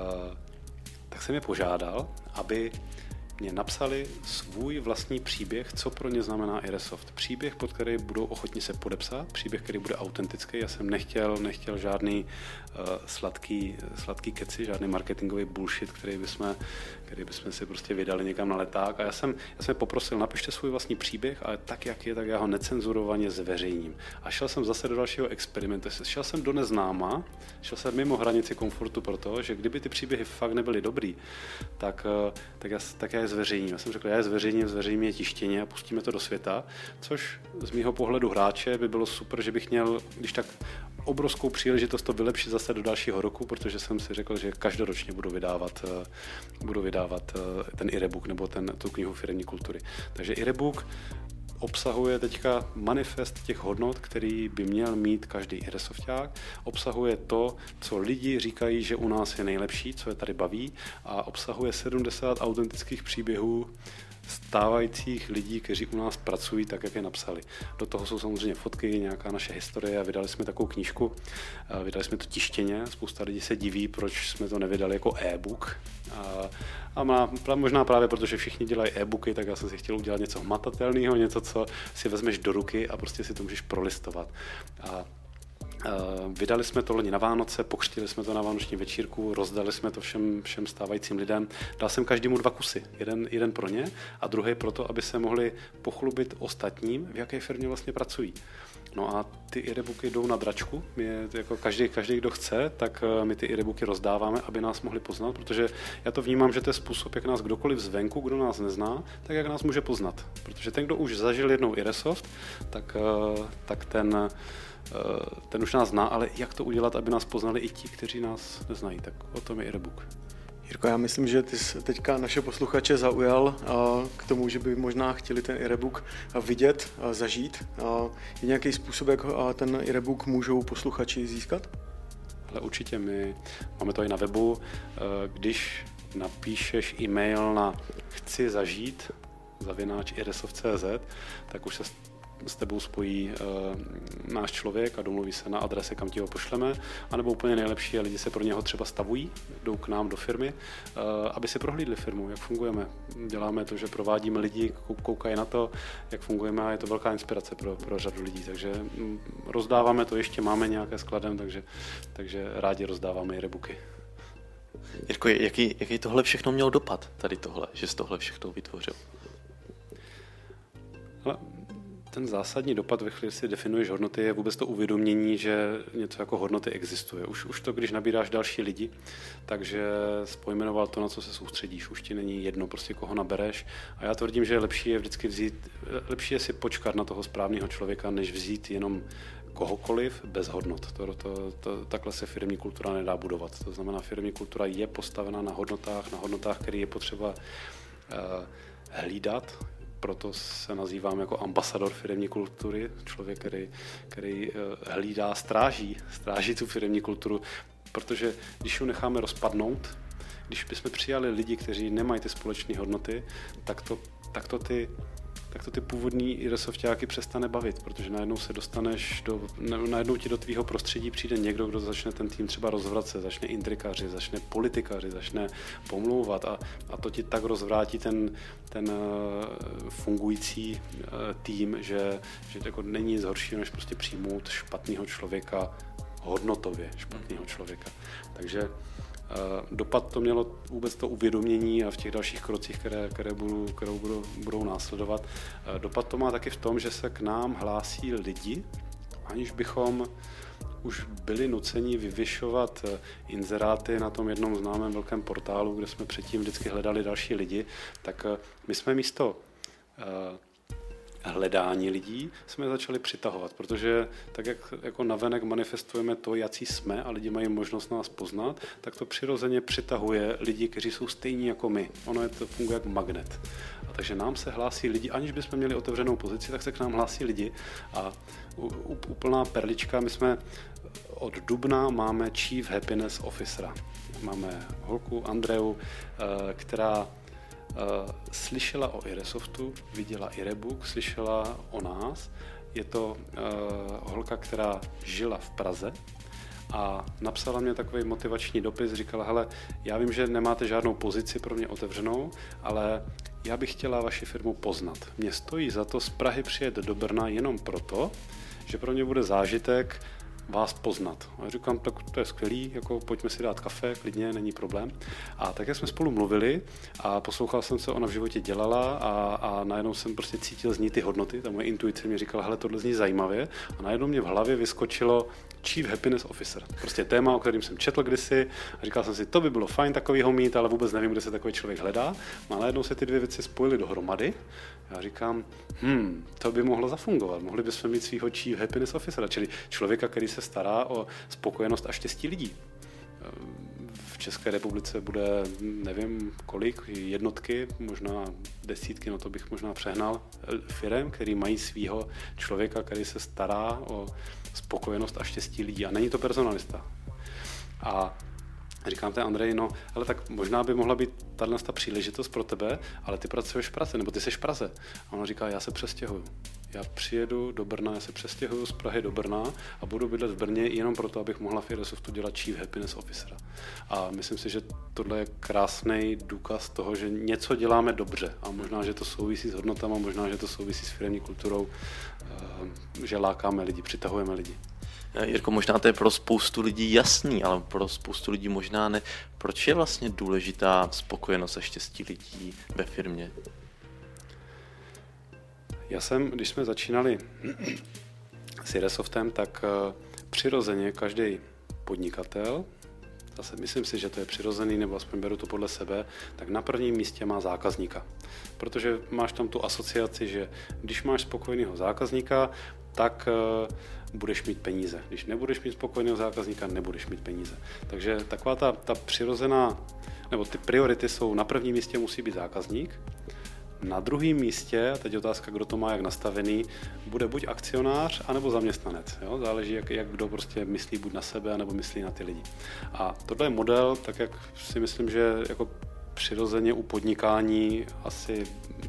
tak jsem je požádal, aby mě napsali svůj vlastní příběh, co pro ně znamená Iresoft. Příběh, pod který budou ochotni se podepsat, příběh, který bude autentický. Já jsem nechtěl, nechtěl žádný uh, sladký, sladký keci, žádný marketingový bullshit, který bychom, který bychom si prostě vydali někam na leták. A já jsem, já jsem poprosil, napište svůj vlastní příběh, ale tak, jak je, tak já ho necenzurovaně zveřejním. A šel jsem zase do dalšího experimentu. Šel jsem do neznáma, šel jsem mimo hranici komfortu, protože kdyby ty příběhy fakt nebyly dobrý, tak, uh, tak, já, tak já je zveřejním. Já jsem řekl, já je zveřejním, zveřejním je tištěně a pustíme to do světa, což z mýho pohledu hráče by bylo super, že bych měl, když tak obrovskou příležitost to vylepšit zase do dalšího roku, protože jsem si řekl, že každoročně budu vydávat, budu vydávat ten e-book nebo ten, tu knihu firemní kultury. Takže e-book obsahuje teďka manifest těch hodnot, který by měl mít každý iresofťák. Obsahuje to, co lidi říkají, že u nás je nejlepší, co je tady baví, a obsahuje sedmdesát autentických příběhů stávajících lidí, kteří u nás pracují tak, jak je napsali. Do toho jsou samozřejmě fotky, nějaká naše historie a vydali jsme takovou knížku. Vydali jsme to tištěně, spousta lidí se diví, proč jsme to nevydali jako e-book. A, a má, možná právě protože všichni dělají e-booky, tak já jsem si chtěl udělat něco hmatatelného, něco, co si vezmeš do ruky a prostě si to můžeš prolistovat. A Uh, vydali jsme to loni na Vánoce, pokřtili jsme to na vánoční večírku, rozdali jsme to všem, všem stávajícím lidem. Dal jsem každému dva kusy, jeden, jeden pro ně a druhý pro to, aby se mohli pochlubit ostatním, v jaké firmě vlastně pracují. No a ty e-booky jdou na dračku, my je, jako každý, každý, kdo chce, tak my ty e-booky rozdáváme, aby nás mohli poznat, protože já to vnímám, že to je způsob, jak nás kdokoliv zvenku, kdo nás nezná, tak jak nás může poznat. Protože ten, kdo už zažil jednou Iresoft, tak, tak ten ten už nás zná, ale jak to udělat, aby nás poznali i ti, kteří nás neznají, tak o tom je e-book. Jirko, já myslím, že ty jsi teďka naše posluchače zaujal k tomu, že by možná chtěli ten e-book vidět, zažít. Je nějaký způsob, jak ten e-book můžou posluchači získat? Ale určitě, my máme to i na webu. Když napíšeš e-mail na chci zažít zavináč iresoft tečka cé zet, tak už se s tebou spojí uh, náš člověk a domluví se na adrese, kam ti ho pošleme, anebo úplně nejlepší je, lidi se pro něho třeba stavují, jdou k nám do firmy, uh, aby si prohlídli firmu, jak fungujeme. Děláme to, že provádíme lidi, koukají na to, jak fungujeme, a je to velká inspirace pro, pro řadu lidí, takže mm, rozdáváme to, ještě máme nějaké skladem, takže, takže rádi rozdáváme i e-booky. Jirko, jaký, jaký tohle všechno mělo dopad, tady tohle, že jsi tohle všechno vytvořil? Ale ten zásadní dopad, ve chvíli si definuješ hodnoty, je vůbec to uvědomění, že něco jako hodnoty existuje. Už, už to, když nabíráš další lidi, takže pojmenoval to, na co se soustředíš. Už ti není jedno, prostě koho nabereš. A já tvrdím, že lepší je vždycky vzít, lepší je si počkat na toho správného člověka, než vzít jenom kohokoliv bez hodnot. To, to, to, takhle se firemní kultura nedá budovat. To znamená, firemní kultura je postavena na hodnotách, na hodnotách, které je potřeba uh, hlídat. Proto se nazývám jako ambasador firemní kultury, člověk, který, který hlídá, stráží, stráží tu firemní kulturu, protože když ji necháme rozpadnout, když bychom přijali lidi, kteří nemají ty společné hodnoty, tak to, tak to ty tak to ty původní iresofťáky přestane bavit, protože najednou se dostaneš do, najednou ti do tvýho prostředí přijde někdo, kdo začne ten tým třeba rozvracet, začne intrikaři, začne politikaři, začne pomlouvat a, a to ti tak rozvrátí ten, ten uh, fungující uh, tým, že, že jako není nic horšího, než prostě přijmout špatného člověka, hodnotově špatného člověka. Takže Uh, dopad to mělo vůbec to uvědomění a v těch dalších krocích, které, které, budou, které budou, budou následovat. Uh, dopad to má taky v tom, že se k nám hlásí lidi, aniž bychom už byli nuceni vyvěšovat inzeráty na tom jednom známém velkém portálu, kde jsme předtím vždycky hledali další lidi, tak uh, my jsme místo uh, hledání lidí jsme je začali přitahovat, protože tak, jak jako navenek manifestujeme to, jací jsme a lidi mají možnost nás poznat, tak to přirozeně přitahuje lidi, kteří jsou stejní jako my. Ono je to funguje jako magnet. A takže nám se hlásí lidi, aniž bychom měli otevřenou pozici, tak se k nám hlásí lidi. A úplná perlička, my jsme od dubna máme Chief Happiness Officera. Máme holku Andreu, která Uh, slyšela o Iresoftu, viděla Irebook, slyšela o nás. Je to uh, holka, která žila v Praze a napsala mě takový motivační dopis, říkala, hele, já vím, že nemáte žádnou pozici pro mě otevřenou, ale já bych chtěla vaši firmu poznat. Mně stojí za to z Prahy přijet do Brna jenom proto, že pro mě bude zážitek vás poznat. A já říkám, tak to je skvělý, jako pojďme si dát kafe, klidně, není problém. A tak, jak jsme spolu mluvili a poslouchal jsem, co ona v životě dělala a, a najednou jsem prostě cítil z ní ty hodnoty, ta moje intuice mi říkala, hele, tohle zní zajímavě a najednou mě v hlavě vyskočilo Chief Happiness Officer. Prostě téma, o kterém jsem četl kdysi a říkal jsem si, to by bylo fajn takovýho mít, ale vůbec nevím, kde se takový člověk hledá. A najednou se ty dvě věci spojily dohromady. Já říkám, hm, to by mohlo zafungovat. Mohli bychom mít svýho Chief Happiness Officera, čili člověka, který se stará o spokojenost a štěstí lidí. V České republice bude, nevím kolik, jednotky, možná desítky, no to bych možná přehnal, firem, který mají svýho člověka, který se stará o spokojenost a štěstí lidí. A není to personalista. A říkám té Andrej, no, ale tak možná by mohla být tato ta příležitost pro tebe, ale ty pracuješ v Praze, nebo ty jsi v Praze. A ona říká, já se přestěhuju. Já přijedu do Brna, já se přestěhuju z Prahy do Brna a budu bydlet v Brně jenom proto, abych mohla v Iresoftu dělat Chief Happiness Officera. A myslím si, že tohle je krásný důkaz toho, že něco děláme dobře a možná, že to souvisí s hodnotama, možná, že to souvisí s firemní kulturou, že lákáme lidi, přitahujeme lidi. Jirko, možná to je pro spoustu lidí jasný, ale pro spoustu lidí možná ne. Proč je vlastně důležitá spokojenost a štěstí lidí ve firmě? Já jsem, když jsme začínali s Iresoftem, tak přirozeně každý podnikatel, zase myslím si, že to je přirozený, nebo aspoň beru to podle sebe, tak na prvním místě má zákazníka. Protože máš tam tu asociaci, že když máš spokojeného zákazníka, tak budeš mít peníze. Když nebudeš mít spokojeného zákazníka, nebudeš mít peníze. Takže taková ta, ta přirozená, nebo ty priority jsou, na prvním místě musí být zákazník, na druhém místě, a teď otázka, kdo to má jak nastavený, bude buď akcionář, anebo zaměstnanec. Jo? Záleží, jak, jak kdo prostě myslí buď na sebe, nebo myslí na ty lidi. A tohle je model, tak jak si myslím, že jako přirozeně u podnikání asi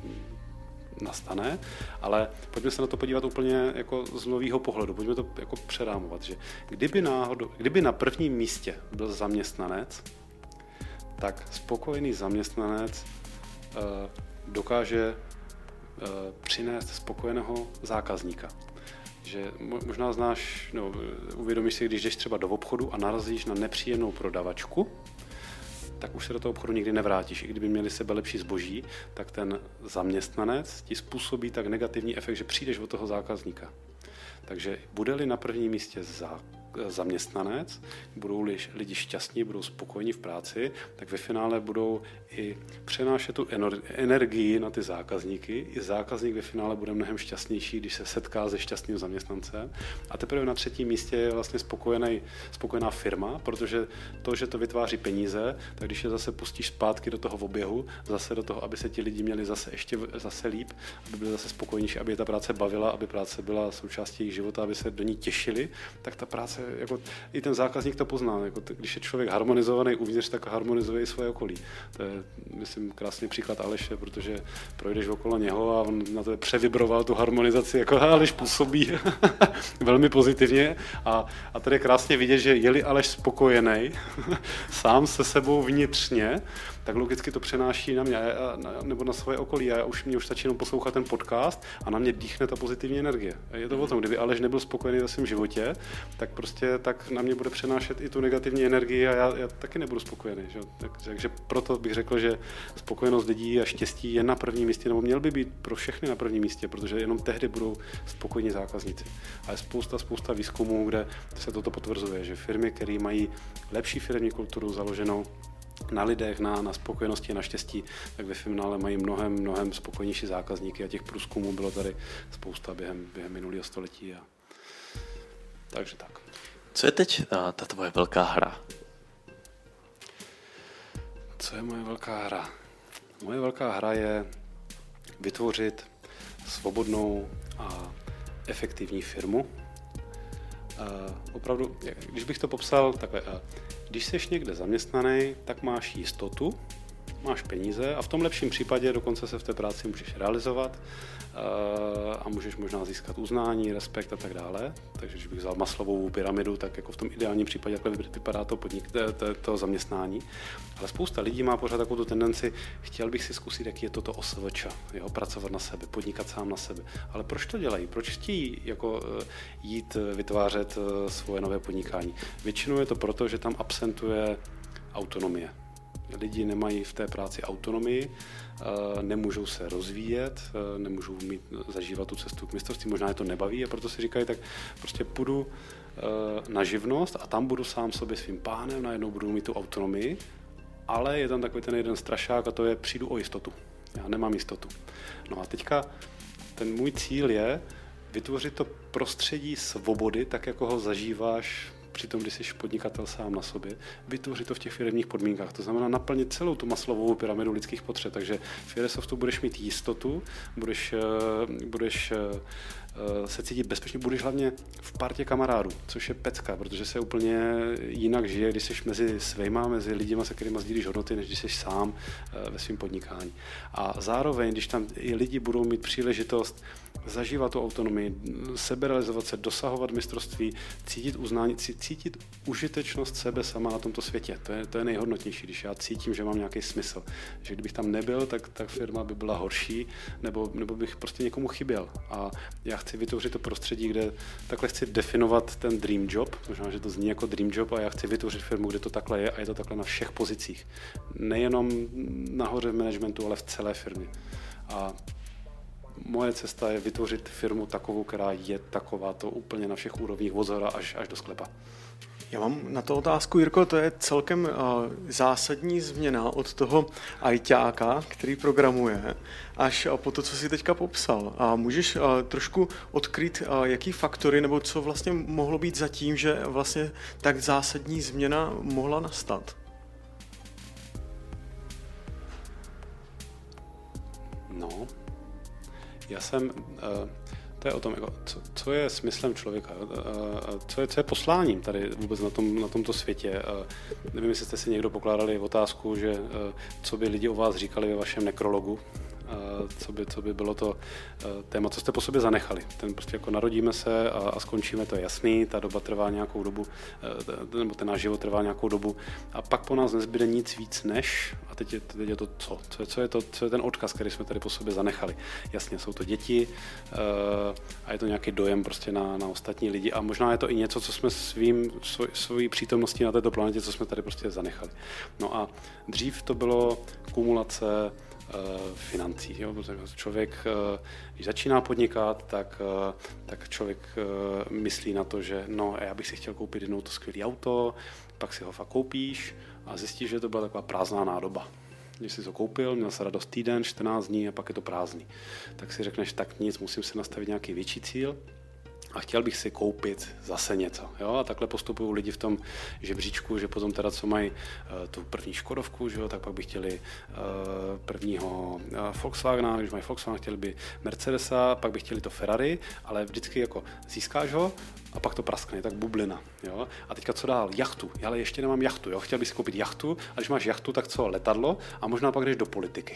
nastane, ale pojďme se na to podívat úplně jako z nového pohledu, pojďme to jako přerámovat, že kdyby, náhodou, kdyby na prvním místě byl zaměstnanec, tak spokojený zaměstnanec uh, dokáže uh, přinést spokojeného zákazníka. Že možná znáš, no, uvědomíš si, když jdeš třeba do obchodu a narazíš na nepříjemnou prodavačku, tak už se do toho obchodu nikdy nevrátíš. I kdyby měli sebe lepší zboží, tak ten zaměstnanec ti způsobí tak negativní efekt, že přijdeš od toho zákazníka. Takže bude-li na prvním místě za, zaměstnanec, budou lidi šťastní, budou spokojení v práci, tak ve finále budou i přenášet tu energii na ty zákazníky. I zákazník ve finále bude mnohem šťastnější, když se setká se šťastným zaměstnancem. A teprve na třetím místě je vlastně spokojený, spokojená firma, protože to, že to vytváří peníze, tak když je zase pustíš zpátky do toho oběhu, zase do toho, aby se ti lidi měli zase ještě zase líp, aby byli zase spokojnější, aby je ta práce bavila, aby práce byla součástí jejich života, aby se do ní těšili, tak ta práce, jako, i ten zákazník to pozná. Jako, když je člověk harmonizovaný uvnitř, tak harmonizuje i svoje okolí. To je, myslím, krásný příklad Aleše, protože projdeš okolo něho a on na to převibroval tu harmonizaci, jako Aleš působí velmi pozitivně a, a tady je krásně vidět, že je-li Aleš spokojený sám se sebou vnitřně, tak logicky to přenáší na mě nebo na svoje okolí. A už mě už stačí jenom poslouchat ten podcast a na mě dýchne ta pozitivní energie. Je to o tom, kdyby Aleš nebyl spokojený ve svém životě, tak prostě tak na mě bude přenášet i tu negativní energii a já, já taky nebudu spokojený. Že? Tak, takže proto bych řekl, že spokojenost lidí a štěstí je na prvním místě, nebo měl by být pro všechny na prvním místě, protože jenom tehdy budou spokojení zákazníci. A je spousta, spousta výzkumů, kde se toto potvrzuje, že firmy, které mají lepší firemní kulturu založenou na lidech, na, na spokojenosti a na štěstí, tak ve finále mají mnohem, mnohem spokojnější zákazníky a těch průzkumů bylo tady spousta během, během minulého století. A... Takže tak. Co je teď a, ta tvoje velká hra? Co je moje velká hra? Moje velká hra je vytvořit svobodnou a efektivní firmu. Uh, opravdu, když bych to popsal takhle, uh, když jsi někde zaměstnaný, tak máš jistotu, máš peníze a v tom lepším případě dokonce se v té práci můžeš realizovat uh, a můžeš možná získat uznání, respekt a tak dále. Takže když bych vzal Maslowovou pyramidu, tak jako v tom ideálním případě takhle vypadá to, podnik, to, to, to zaměstnání. Ale spousta lidí má pořád takovou tendenci, chtěl bych si zkusit, jak je toto O S V Č, jo, pracovat na sebe, podnikat sám na sebe. Ale proč to dělají? Proč chtějí jako, jít vytvářet svoje nové podnikání? Většinou je to proto, že tam absentuje autonomie. Lidi nemají v té práci autonomii, nemůžou se rozvíjet, nemůžou mít, zažívat tu cestu k mistrovství, možná je to nebaví a proto si říkají, tak prostě půjdu na živnost a tam budu sám sobě svým pánem, najednou budu mít tu autonomii, ale je tam takový ten jeden strašák a to je přijdu o jistotu. Já nemám jistotu. No a teďka ten můj cíl je vytvořit to prostředí svobody, tak jako ho zažíváš přitom, když jsi podnikatel sám na sobě, vytvořit to v těch firemních podmínkách. To znamená naplnit celou tu Maslowovou pyramidu lidských potřeb. Takže v Firesoftu budeš mít jistotu, budeš, budeš se cítit bezpečně, budeš hlavně v partě kamarádů, což je pecka, protože se úplně jinak žije, když jsi mezi svýma, mezi lidima, se kterými sdílíš hodnoty, než když jsi sám ve svém podnikání. A zároveň, když tam i lidi budou mít příležitost zažívat tu autonomii, seberealizovat se, dosahovat mistrovství, cítit uznání, cítit užitečnost sebe sama na tomto světě. To je, to je nejhodnotnější, když já cítím, že mám nějaký smysl. Že kdybych tam nebyl, tak ta firma by byla horší, nebo, nebo bych prostě někomu chyběl. A já chci vytvořit to prostředí, kde takhle chci definovat ten dream job, možná, že to zní jako dream job, a já chci vytvořit firmu, kde to takhle je a je to takhle na všech pozicích. Nejenom nahoře v managementu, ale v celé firmě. A moje cesta je vytvořit firmu takovou, která je taková, to úplně na všech úrovních od zhora až, až do sklepa. Já mám na to otázku, Jirko, to je celkem uh, zásadní změna od toho ajťáka, který programuje, až uh, po to, co jsi teďka popsal. A můžeš uh, trošku odkrýt, uh, jaký faktory, nebo co vlastně mohlo být za tím, že vlastně tak zásadní změna mohla nastat? No, já jsem... Uh... To je o tom, jako, co, co je smyslem člověka, co je, co je posláním tady vůbec na, tom, na tomto světě. Nevím, jestli jste si někdo pokládali otázku, že co by lidi o vás říkali ve vašem nekrologu, co by, co by bylo to téma, co jste po sobě zanechali. Ten prostě jako narodíme se a, a skončíme, to je jasný, ta doba trvá nějakou dobu, nebo ten náš život trvá nějakou dobu a pak po nás nezbyde nic víc než, a teď je, teď je to co? Co je, co je to, co je ten odkaz, který jsme tady po sobě zanechali. Jasně, jsou to děti a je to nějaký dojem prostě na, na ostatní lidi a možná je to i něco, co jsme svým, svoj, svojí přítomností na této planetě, co jsme tady prostě zanechali. No a dřív to bylo kumulace financí. Jo? Člověk, když začíná podnikat, tak, tak člověk myslí na to, že no, já bych si chtěl koupit jednou to skvělé auto, pak si ho fakt koupíš a zjistíš, že to byla taková prázdná nádoba. Když jsi to koupil, měl se radost týden, čtrnáct dní a pak je to prázdný. Tak si řekneš, tak nic, musím si nastavit nějaký větší cíl a chtěl bych si koupit zase něco. Jo? A takhle postupují lidi v tom žebříčku, že potom teda, co mají uh, tu první Škodovku, že jo, tak pak by chtěli uh, prvního uh, Volkswagena, když mají Volkswagen, chtěli by Mercedesa, pak by chtěli to Ferrari, ale vždycky jako získáš ho a pak to praskne, tak bublina. Jo? A teďka co dál? Jachtu. Já ale ještě nemám jachtu. Jo? Chtěl bych si koupit jachtu, a když máš jachtu, tak co? Letadlo a možná pak jdeš do politiky.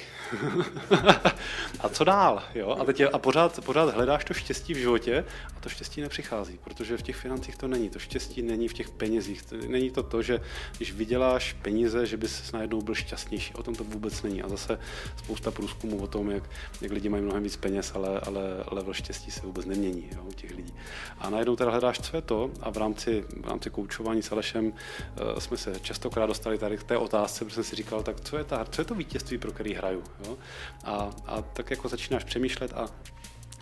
A co dál? Jo? A, teď je, a pořád, pořád hledáš to štěstí v životě a to štěstí nepřichází, protože v těch financích to není. To štěstí není v těch penězích. Není to to, že když vyděláš peníze, že bys najednou byl šťastnější. O tom to vůbec není. A zase spousta průzkumů o tom, jak, jak lidi mají mnohem víc peněz, ale, ale level štěstí se vůbec nemění, jo, u těch lidí. A najednou teda hledáš, co je to, a v rámci, v rámci koučování s Alešem uh, jsme se častokrát dostali tady k té otázce, protože jsem si říkal, tak co je, ta, co je to vítězství, pro který hraju. Jo? A, a tak jako začínáš přemýšlet a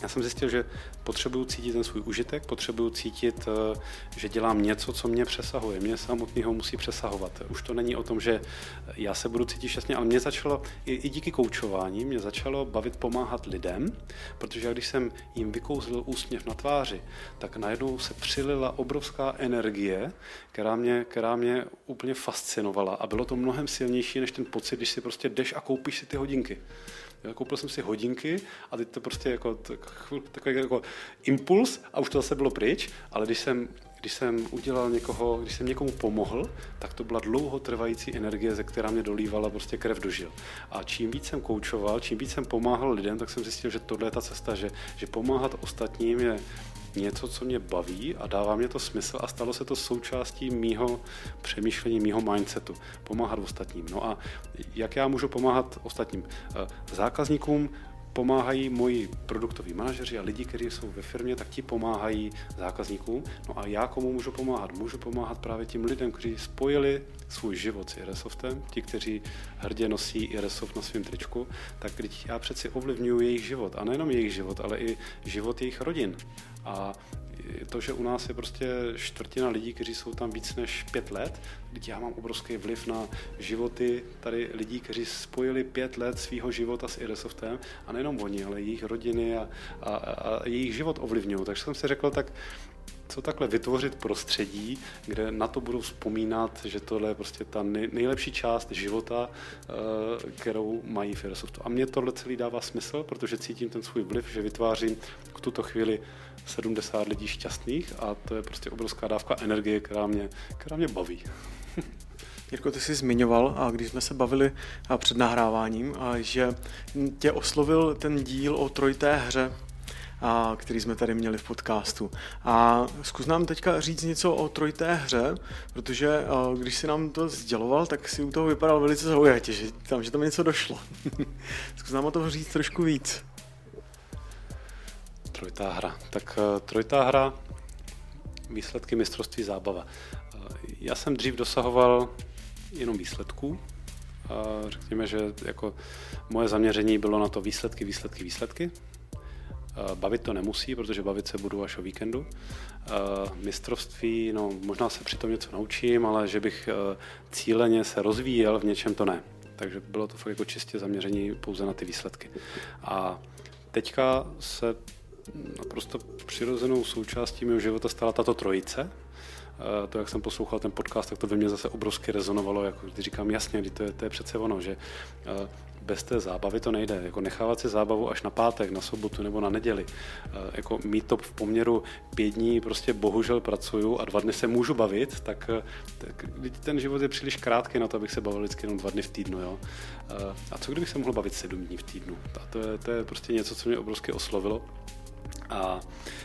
Já jsem zjistil, že potřebuju cítit ten svůj užitek, potřebuju cítit, že dělám něco, co mě přesahuje. Mě samotného musí přesahovat. Už to není o tom, že já se budu cítit šťastně, ale mě začalo, i, i díky koučování, mě začalo bavit pomáhat lidem, protože když jsem jim vykouzlil úsměv na tváři, tak najednou se přilila obrovská energie, která mě, která mě úplně fascinovala a bylo to mnohem silnější než ten pocit, když si prostě jdeš a koupíš si ty hodinky. Koupil jsem si hodinky a teď to prostě jako takový jako impuls a už to zase bylo pryč, ale když jsem, když jsem udělal někoho, když jsem někomu pomohl, tak to byla dlouhotrvající energie, ze která mě dolívala prostě krev do žil. A čím víc jsem koučoval, čím víc jsem pomáhal lidem, tak jsem zjistil, že tohle je ta cesta, že, že pomáhat ostatním je něco, co mě baví a dává mě to smysl a stalo se to součástí mýho přemýšlení, mýho mindsetu. Pomáhat ostatním. No a jak já můžu pomáhat ostatním? Zákazníkům pomáhají moji produktoví manažeři a lidi, kteří jsou ve firmě, tak ti pomáhají zákazníkům. No a já komu můžu pomáhat? Můžu pomáhat právě tím lidem, kteří spojili svůj život s iResoftem, ti, kteří hrdě nosí iResoft na svém tričku, tak když já přeci ovlivňuji jejich život. A nejenom jejich život, ale i život jejich rodin. A to, že u nás je prostě čtvrtina lidí, kteří jsou tam víc než pět let, teď já mám obrovský vliv na životy tady lidí, kteří spojili pět let svého života s iResoftem a nejenom oni, ale jejich rodiny a, a, a jejich život ovlivňují. Takže jsem si řekl, tak co takhle vytvořit prostředí, kde na to budou vzpomínat, že tohle je prostě ta nej, nejlepší část života, kterou mají v iResoftu. A mně tohle celý dává smysl, protože cítím ten svůj vliv, že vytvářím v tuto chvíli sedmdesát lidí šťastných a to je prostě obrovská dávka energie, která mě, která mě baví. Jirko, ty jsi zmiňoval, a když jsme se bavili před nahráváním, že tě oslovil ten díl o trojité hře, a který jsme tady měli v podcastu. A zkus nám teďka říct něco o trojité hře, protože když si nám to sděloval, tak si u toho vypadal velice zaujatě, že tam, že tam něco došlo. Zkus nám o toho říct trošku víc. Trojitá hra. Tak trojitá hra, výsledky mistrovství zábava. Já jsem dřív dosahoval jenom výsledků. Řekněme, že jako moje zaměření bylo na to výsledky, výsledky, výsledky. Bavit to nemusí, protože bavit se budu až o víkendu. Mistrovství, no možná se přitom něco naučím, ale že bych cíleně se rozvíjel, v něčem to ne. Takže bylo to fakt jako čistě zaměření pouze na ty výsledky. A teďka se naprosto přirozenou součástí mého života stala tato trojice. To, jak jsem poslouchal ten podcast, tak to ve mně zase obrovsky rezonovalo, jako když říkám jasně, to je, to je přece ono, že bez té zábavy to nejde. Jako nechávat si zábavu až na pátek, na sobotu nebo na neděli. Jako mít to v poměru pět dní, prostě bohužel pracuju a dva dny se můžu bavit, tak, tak ten život je příliš krátký na to, abych se bavil vždycky jenom dva dny v týdnu. Jo? A co kdybych se mohl bavit sedm dní v týdnu? A to je, to je prostě něco, co mě obrovsky oslovilo. A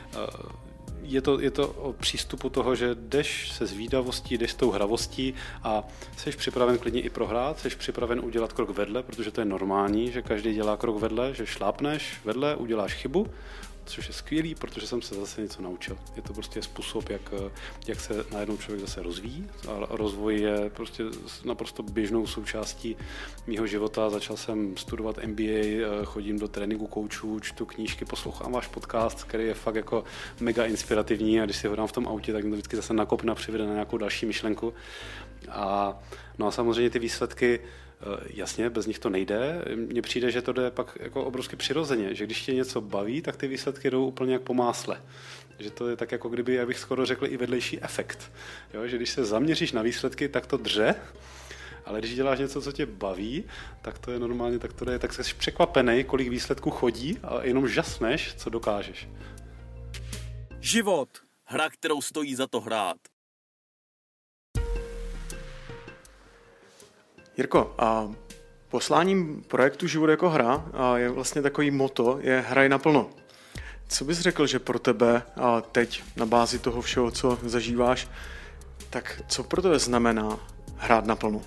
Je to, je to o přístupu toho, že jdeš se zvídavostí, jdeš s tou hravostí a jsi připraven klidně i prohrát, jsi připraven udělat krok vedle, protože to je normální, že každý dělá krok vedle, že šlápneš vedle, uděláš chybu, což je skvělý, protože jsem se zase něco naučil. Je to prostě způsob, jak, jak se najednou člověk zase rozvíjí. A rozvoj je prostě naprosto běžnou součástí mýho života. Začal jsem studovat M B A, chodím do tréninku koučů, čtu knížky, poslouchám váš podcast, který je fakt jako mega inspirativní a když si ho dám v tom autě, tak mi to vždycky zase nakopne a přivede na nějakou další myšlenku. A, no a samozřejmě ty výsledky, jasně, bez nich to nejde. Mně přijde, že to jde pak jako obrovsky přirozeně, že když tě něco baví, tak ty výsledky jdou úplně jak po másle. Že to je tak jako kdyby, já bych skoro řekl, i vedlejší efekt. Jo, že když se zaměříš na výsledky, tak to dře, ale když děláš něco, co tě baví, tak to je normálně, tak to jde, tak jsi překvapený, kolik výsledků chodí a jenom žasneš, co dokážeš. Život. Hra, kterou stojí za to hrát. Jirko, a posláním projektu Život jako hra a je vlastně takový motto, je hraj naplno. Co bys řekl, že pro tebe a teď na bázi toho všeho, co zažíváš, tak co pro tebe znamená hrát naplno?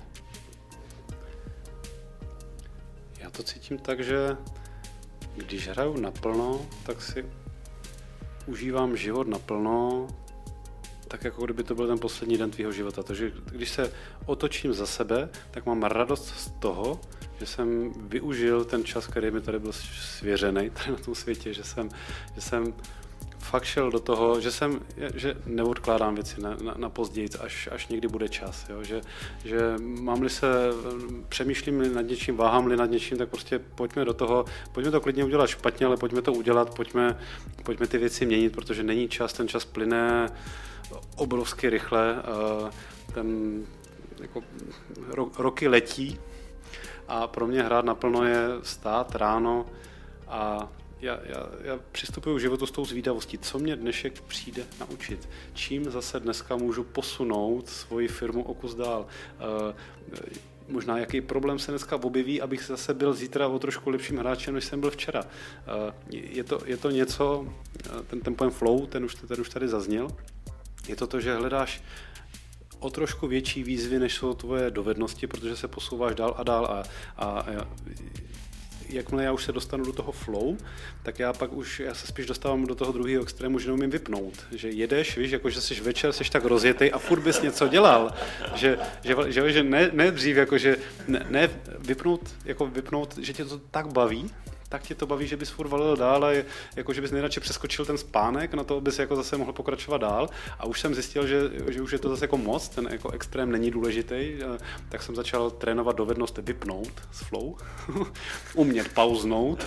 Já to cítím tak, že když hraju naplno, tak si užívám život naplno, tak jako kdyby to byl ten poslední den tvýho života. Takže když se otočím za sebe, tak mám radost z toho, že jsem využil ten čas, který mi tady byl svěřený tady na tom světě, že jsem, že jsem fakt šel do toho, že jsem, že neodkládám věci na, na, na později, až, až někdy bude čas, jo? Že, že mám-li se, přemýšlím-li nad něčím, váhám-li nad něčím, tak prostě pojďme do toho, pojďme to klidně udělat špatně, ale pojďme to udělat, pojďme, pojďme ty věci měnit, protože není čas, ten čas plyne obrovsky rychle, ten jako, ro, roky letí a pro mě hrát naplno je stát ráno a Já, já, já přistupuji k životu s tou zvídavostí, co mě dnešek přijde naučit, čím zase dneska můžu posunout svoji firmu o kus dál. E, možná jaký problém se dneska objeví, abych zase byl zítra o trošku lepším hráčem, než jsem byl včera. E, je, to, je to něco, ten, ten pojem flow, ten už, ten už tady zazněl, je to to, že hledáš o trošku větší výzvy, než jsou tvoje dovednosti, protože se posouváš dál a dál a, a, a jakmile já už se dostanu do toho flow, tak já pak už, já se spíš dostávám do toho druhého extrému, že neumím vypnout. Že jedeš, víš, jako že jsi večer, jsi tak rozjetej a furt bys něco dělal. Že, že, že, že ne, ne dřív, jako že ne, ne vypnout, jako vypnout, že tě to tak baví, tak tě to baví, že bys furt valil dál a je, jako, že bys nejradši přeskočil ten spánek na to, abys jako zase mohl pokračovat dál. A už jsem zjistil, že, že už je to zase jako moc, ten jako extrém není důležitý, tak jsem začal trénovat dovednost vypnout z flow, umět pauznout,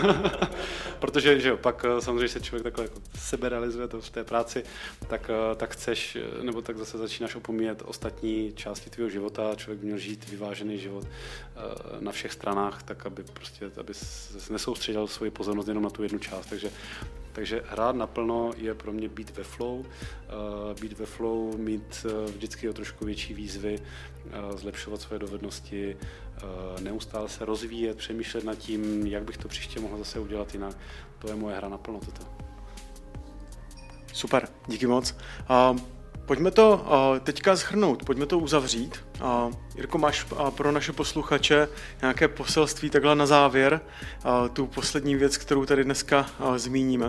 protože že jo, pak samozřejmě se člověk takhle jako seberealizuje to v té práci, tak, tak chceš, nebo tak zase začínáš opomíjet ostatní části tvého života, člověk měl žít vyvážený život na všech stranách, tak aby prostě, aby se nesoustředil svoji pozornost jenom na tu jednu část, takže, takže hrát naplno je pro mě být ve flow, uh, být ve flow, mít uh, vždycky o trošku větší výzvy, uh, zlepšovat svoje dovednosti, uh, neustále se rozvíjet, přemýšlet nad tím, jak bych to příště mohl zase udělat jinak. To je moje hra naplno toto. Super, díky moc. Uh... Pojďme to uh, teďka shrnout, pojďme to uzavřít. Uh, Jirko, máš uh, pro naše posluchače nějaké poselství takhle na závěr, uh, tu poslední věc, kterou tady dneska uh, zmíníme?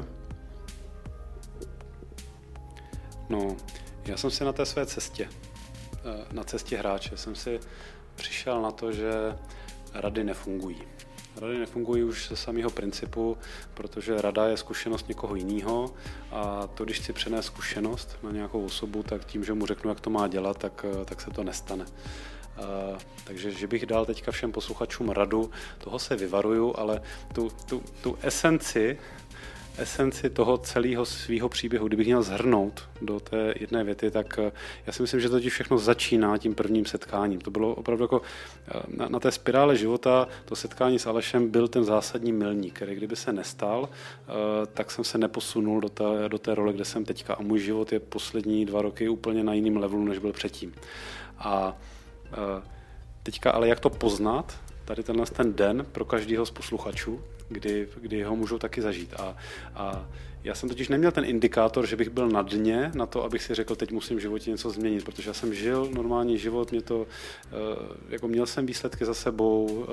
No, já jsem si na té své cestě, uh, na cestě hráče, jsem si přišel na to, že rady nefungují. Rady nefungují už ze samého principu, protože rada je zkušenost někoho jiného a to, když chci přenést zkušenost na nějakou osobu, tak tím, že mu řeknu, jak to má dělat, tak, tak se to nestane. Uh, takže, že bych dal teďka všem posluchačům radu, toho se vyvaruju, ale tu, tu, tu esenci, esenci toho celého svého příběhu, kdybych měl zhrnout do té jedné věty, tak já si myslím, že to všechno začíná tím prvním setkáním. To bylo opravdu jako na, na té spirále života, to setkání s Alešem byl ten zásadní milník, který kdyby se nestal, tak jsem se neposunul do té, do té role, kde jsem teďka a můj život je poslední dva roky úplně na jiném levelu, než byl předtím. A teďka ale jak to poznat, tady tenhle ten den pro každého z posluchačů, kdy, kdy ho můžou taky zažít. A, a já jsem totiž neměl ten indikátor, že bych byl na dně na to, abych si řekl, teď musím v životě něco změnit, protože já jsem žil normální život, mě to, jako měl jsem výsledky za sebou,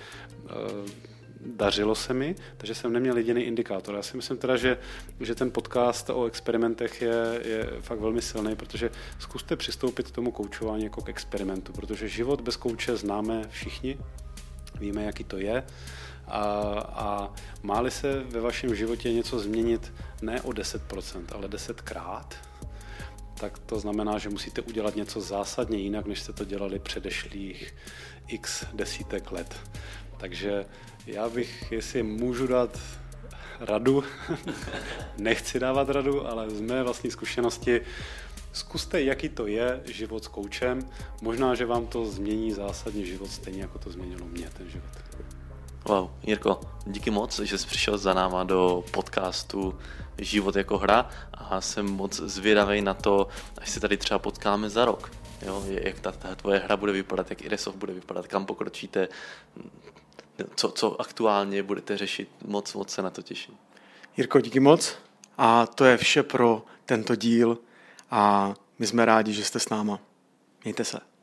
dařilo se mi, takže jsem neměl jediný indikátor. Já si myslím teda, že, že ten podcast o experimentech je, je fakt velmi silný, protože zkuste přistoupit k tomu koučování jako k experimentu, protože život bez kouče známe všichni, víme, jaký to je. A, a má-li se ve vašem životě něco změnit ne o deset procent, ale desetkrát, tak to znamená, že musíte udělat něco zásadně jinak, než jste to dělali předešlých x desítek let. Takže já bych, jestli můžu dát radu, nechci dávat radu, ale z mé vlastní zkušenosti, zkuste, jaký to je život s koučem. Možná, že vám to změní zásadně život, stejně jako to změnilo mě ten život. Wow, Jirko, díky moc, že jsi přišel za náma do podcastu Život jako hra a jsem moc zvědavý na to, až se tady třeba potkáme za rok. Jo, jak ta, ta tvoje hra bude vypadat, jak Iresoft bude vypadat, kam pokročíte, co, co aktuálně budete řešit. Moc, moc se na to těším. Jirko, díky moc a to je vše pro tento díl a my jsme rádi, že jste s náma. Mějte se.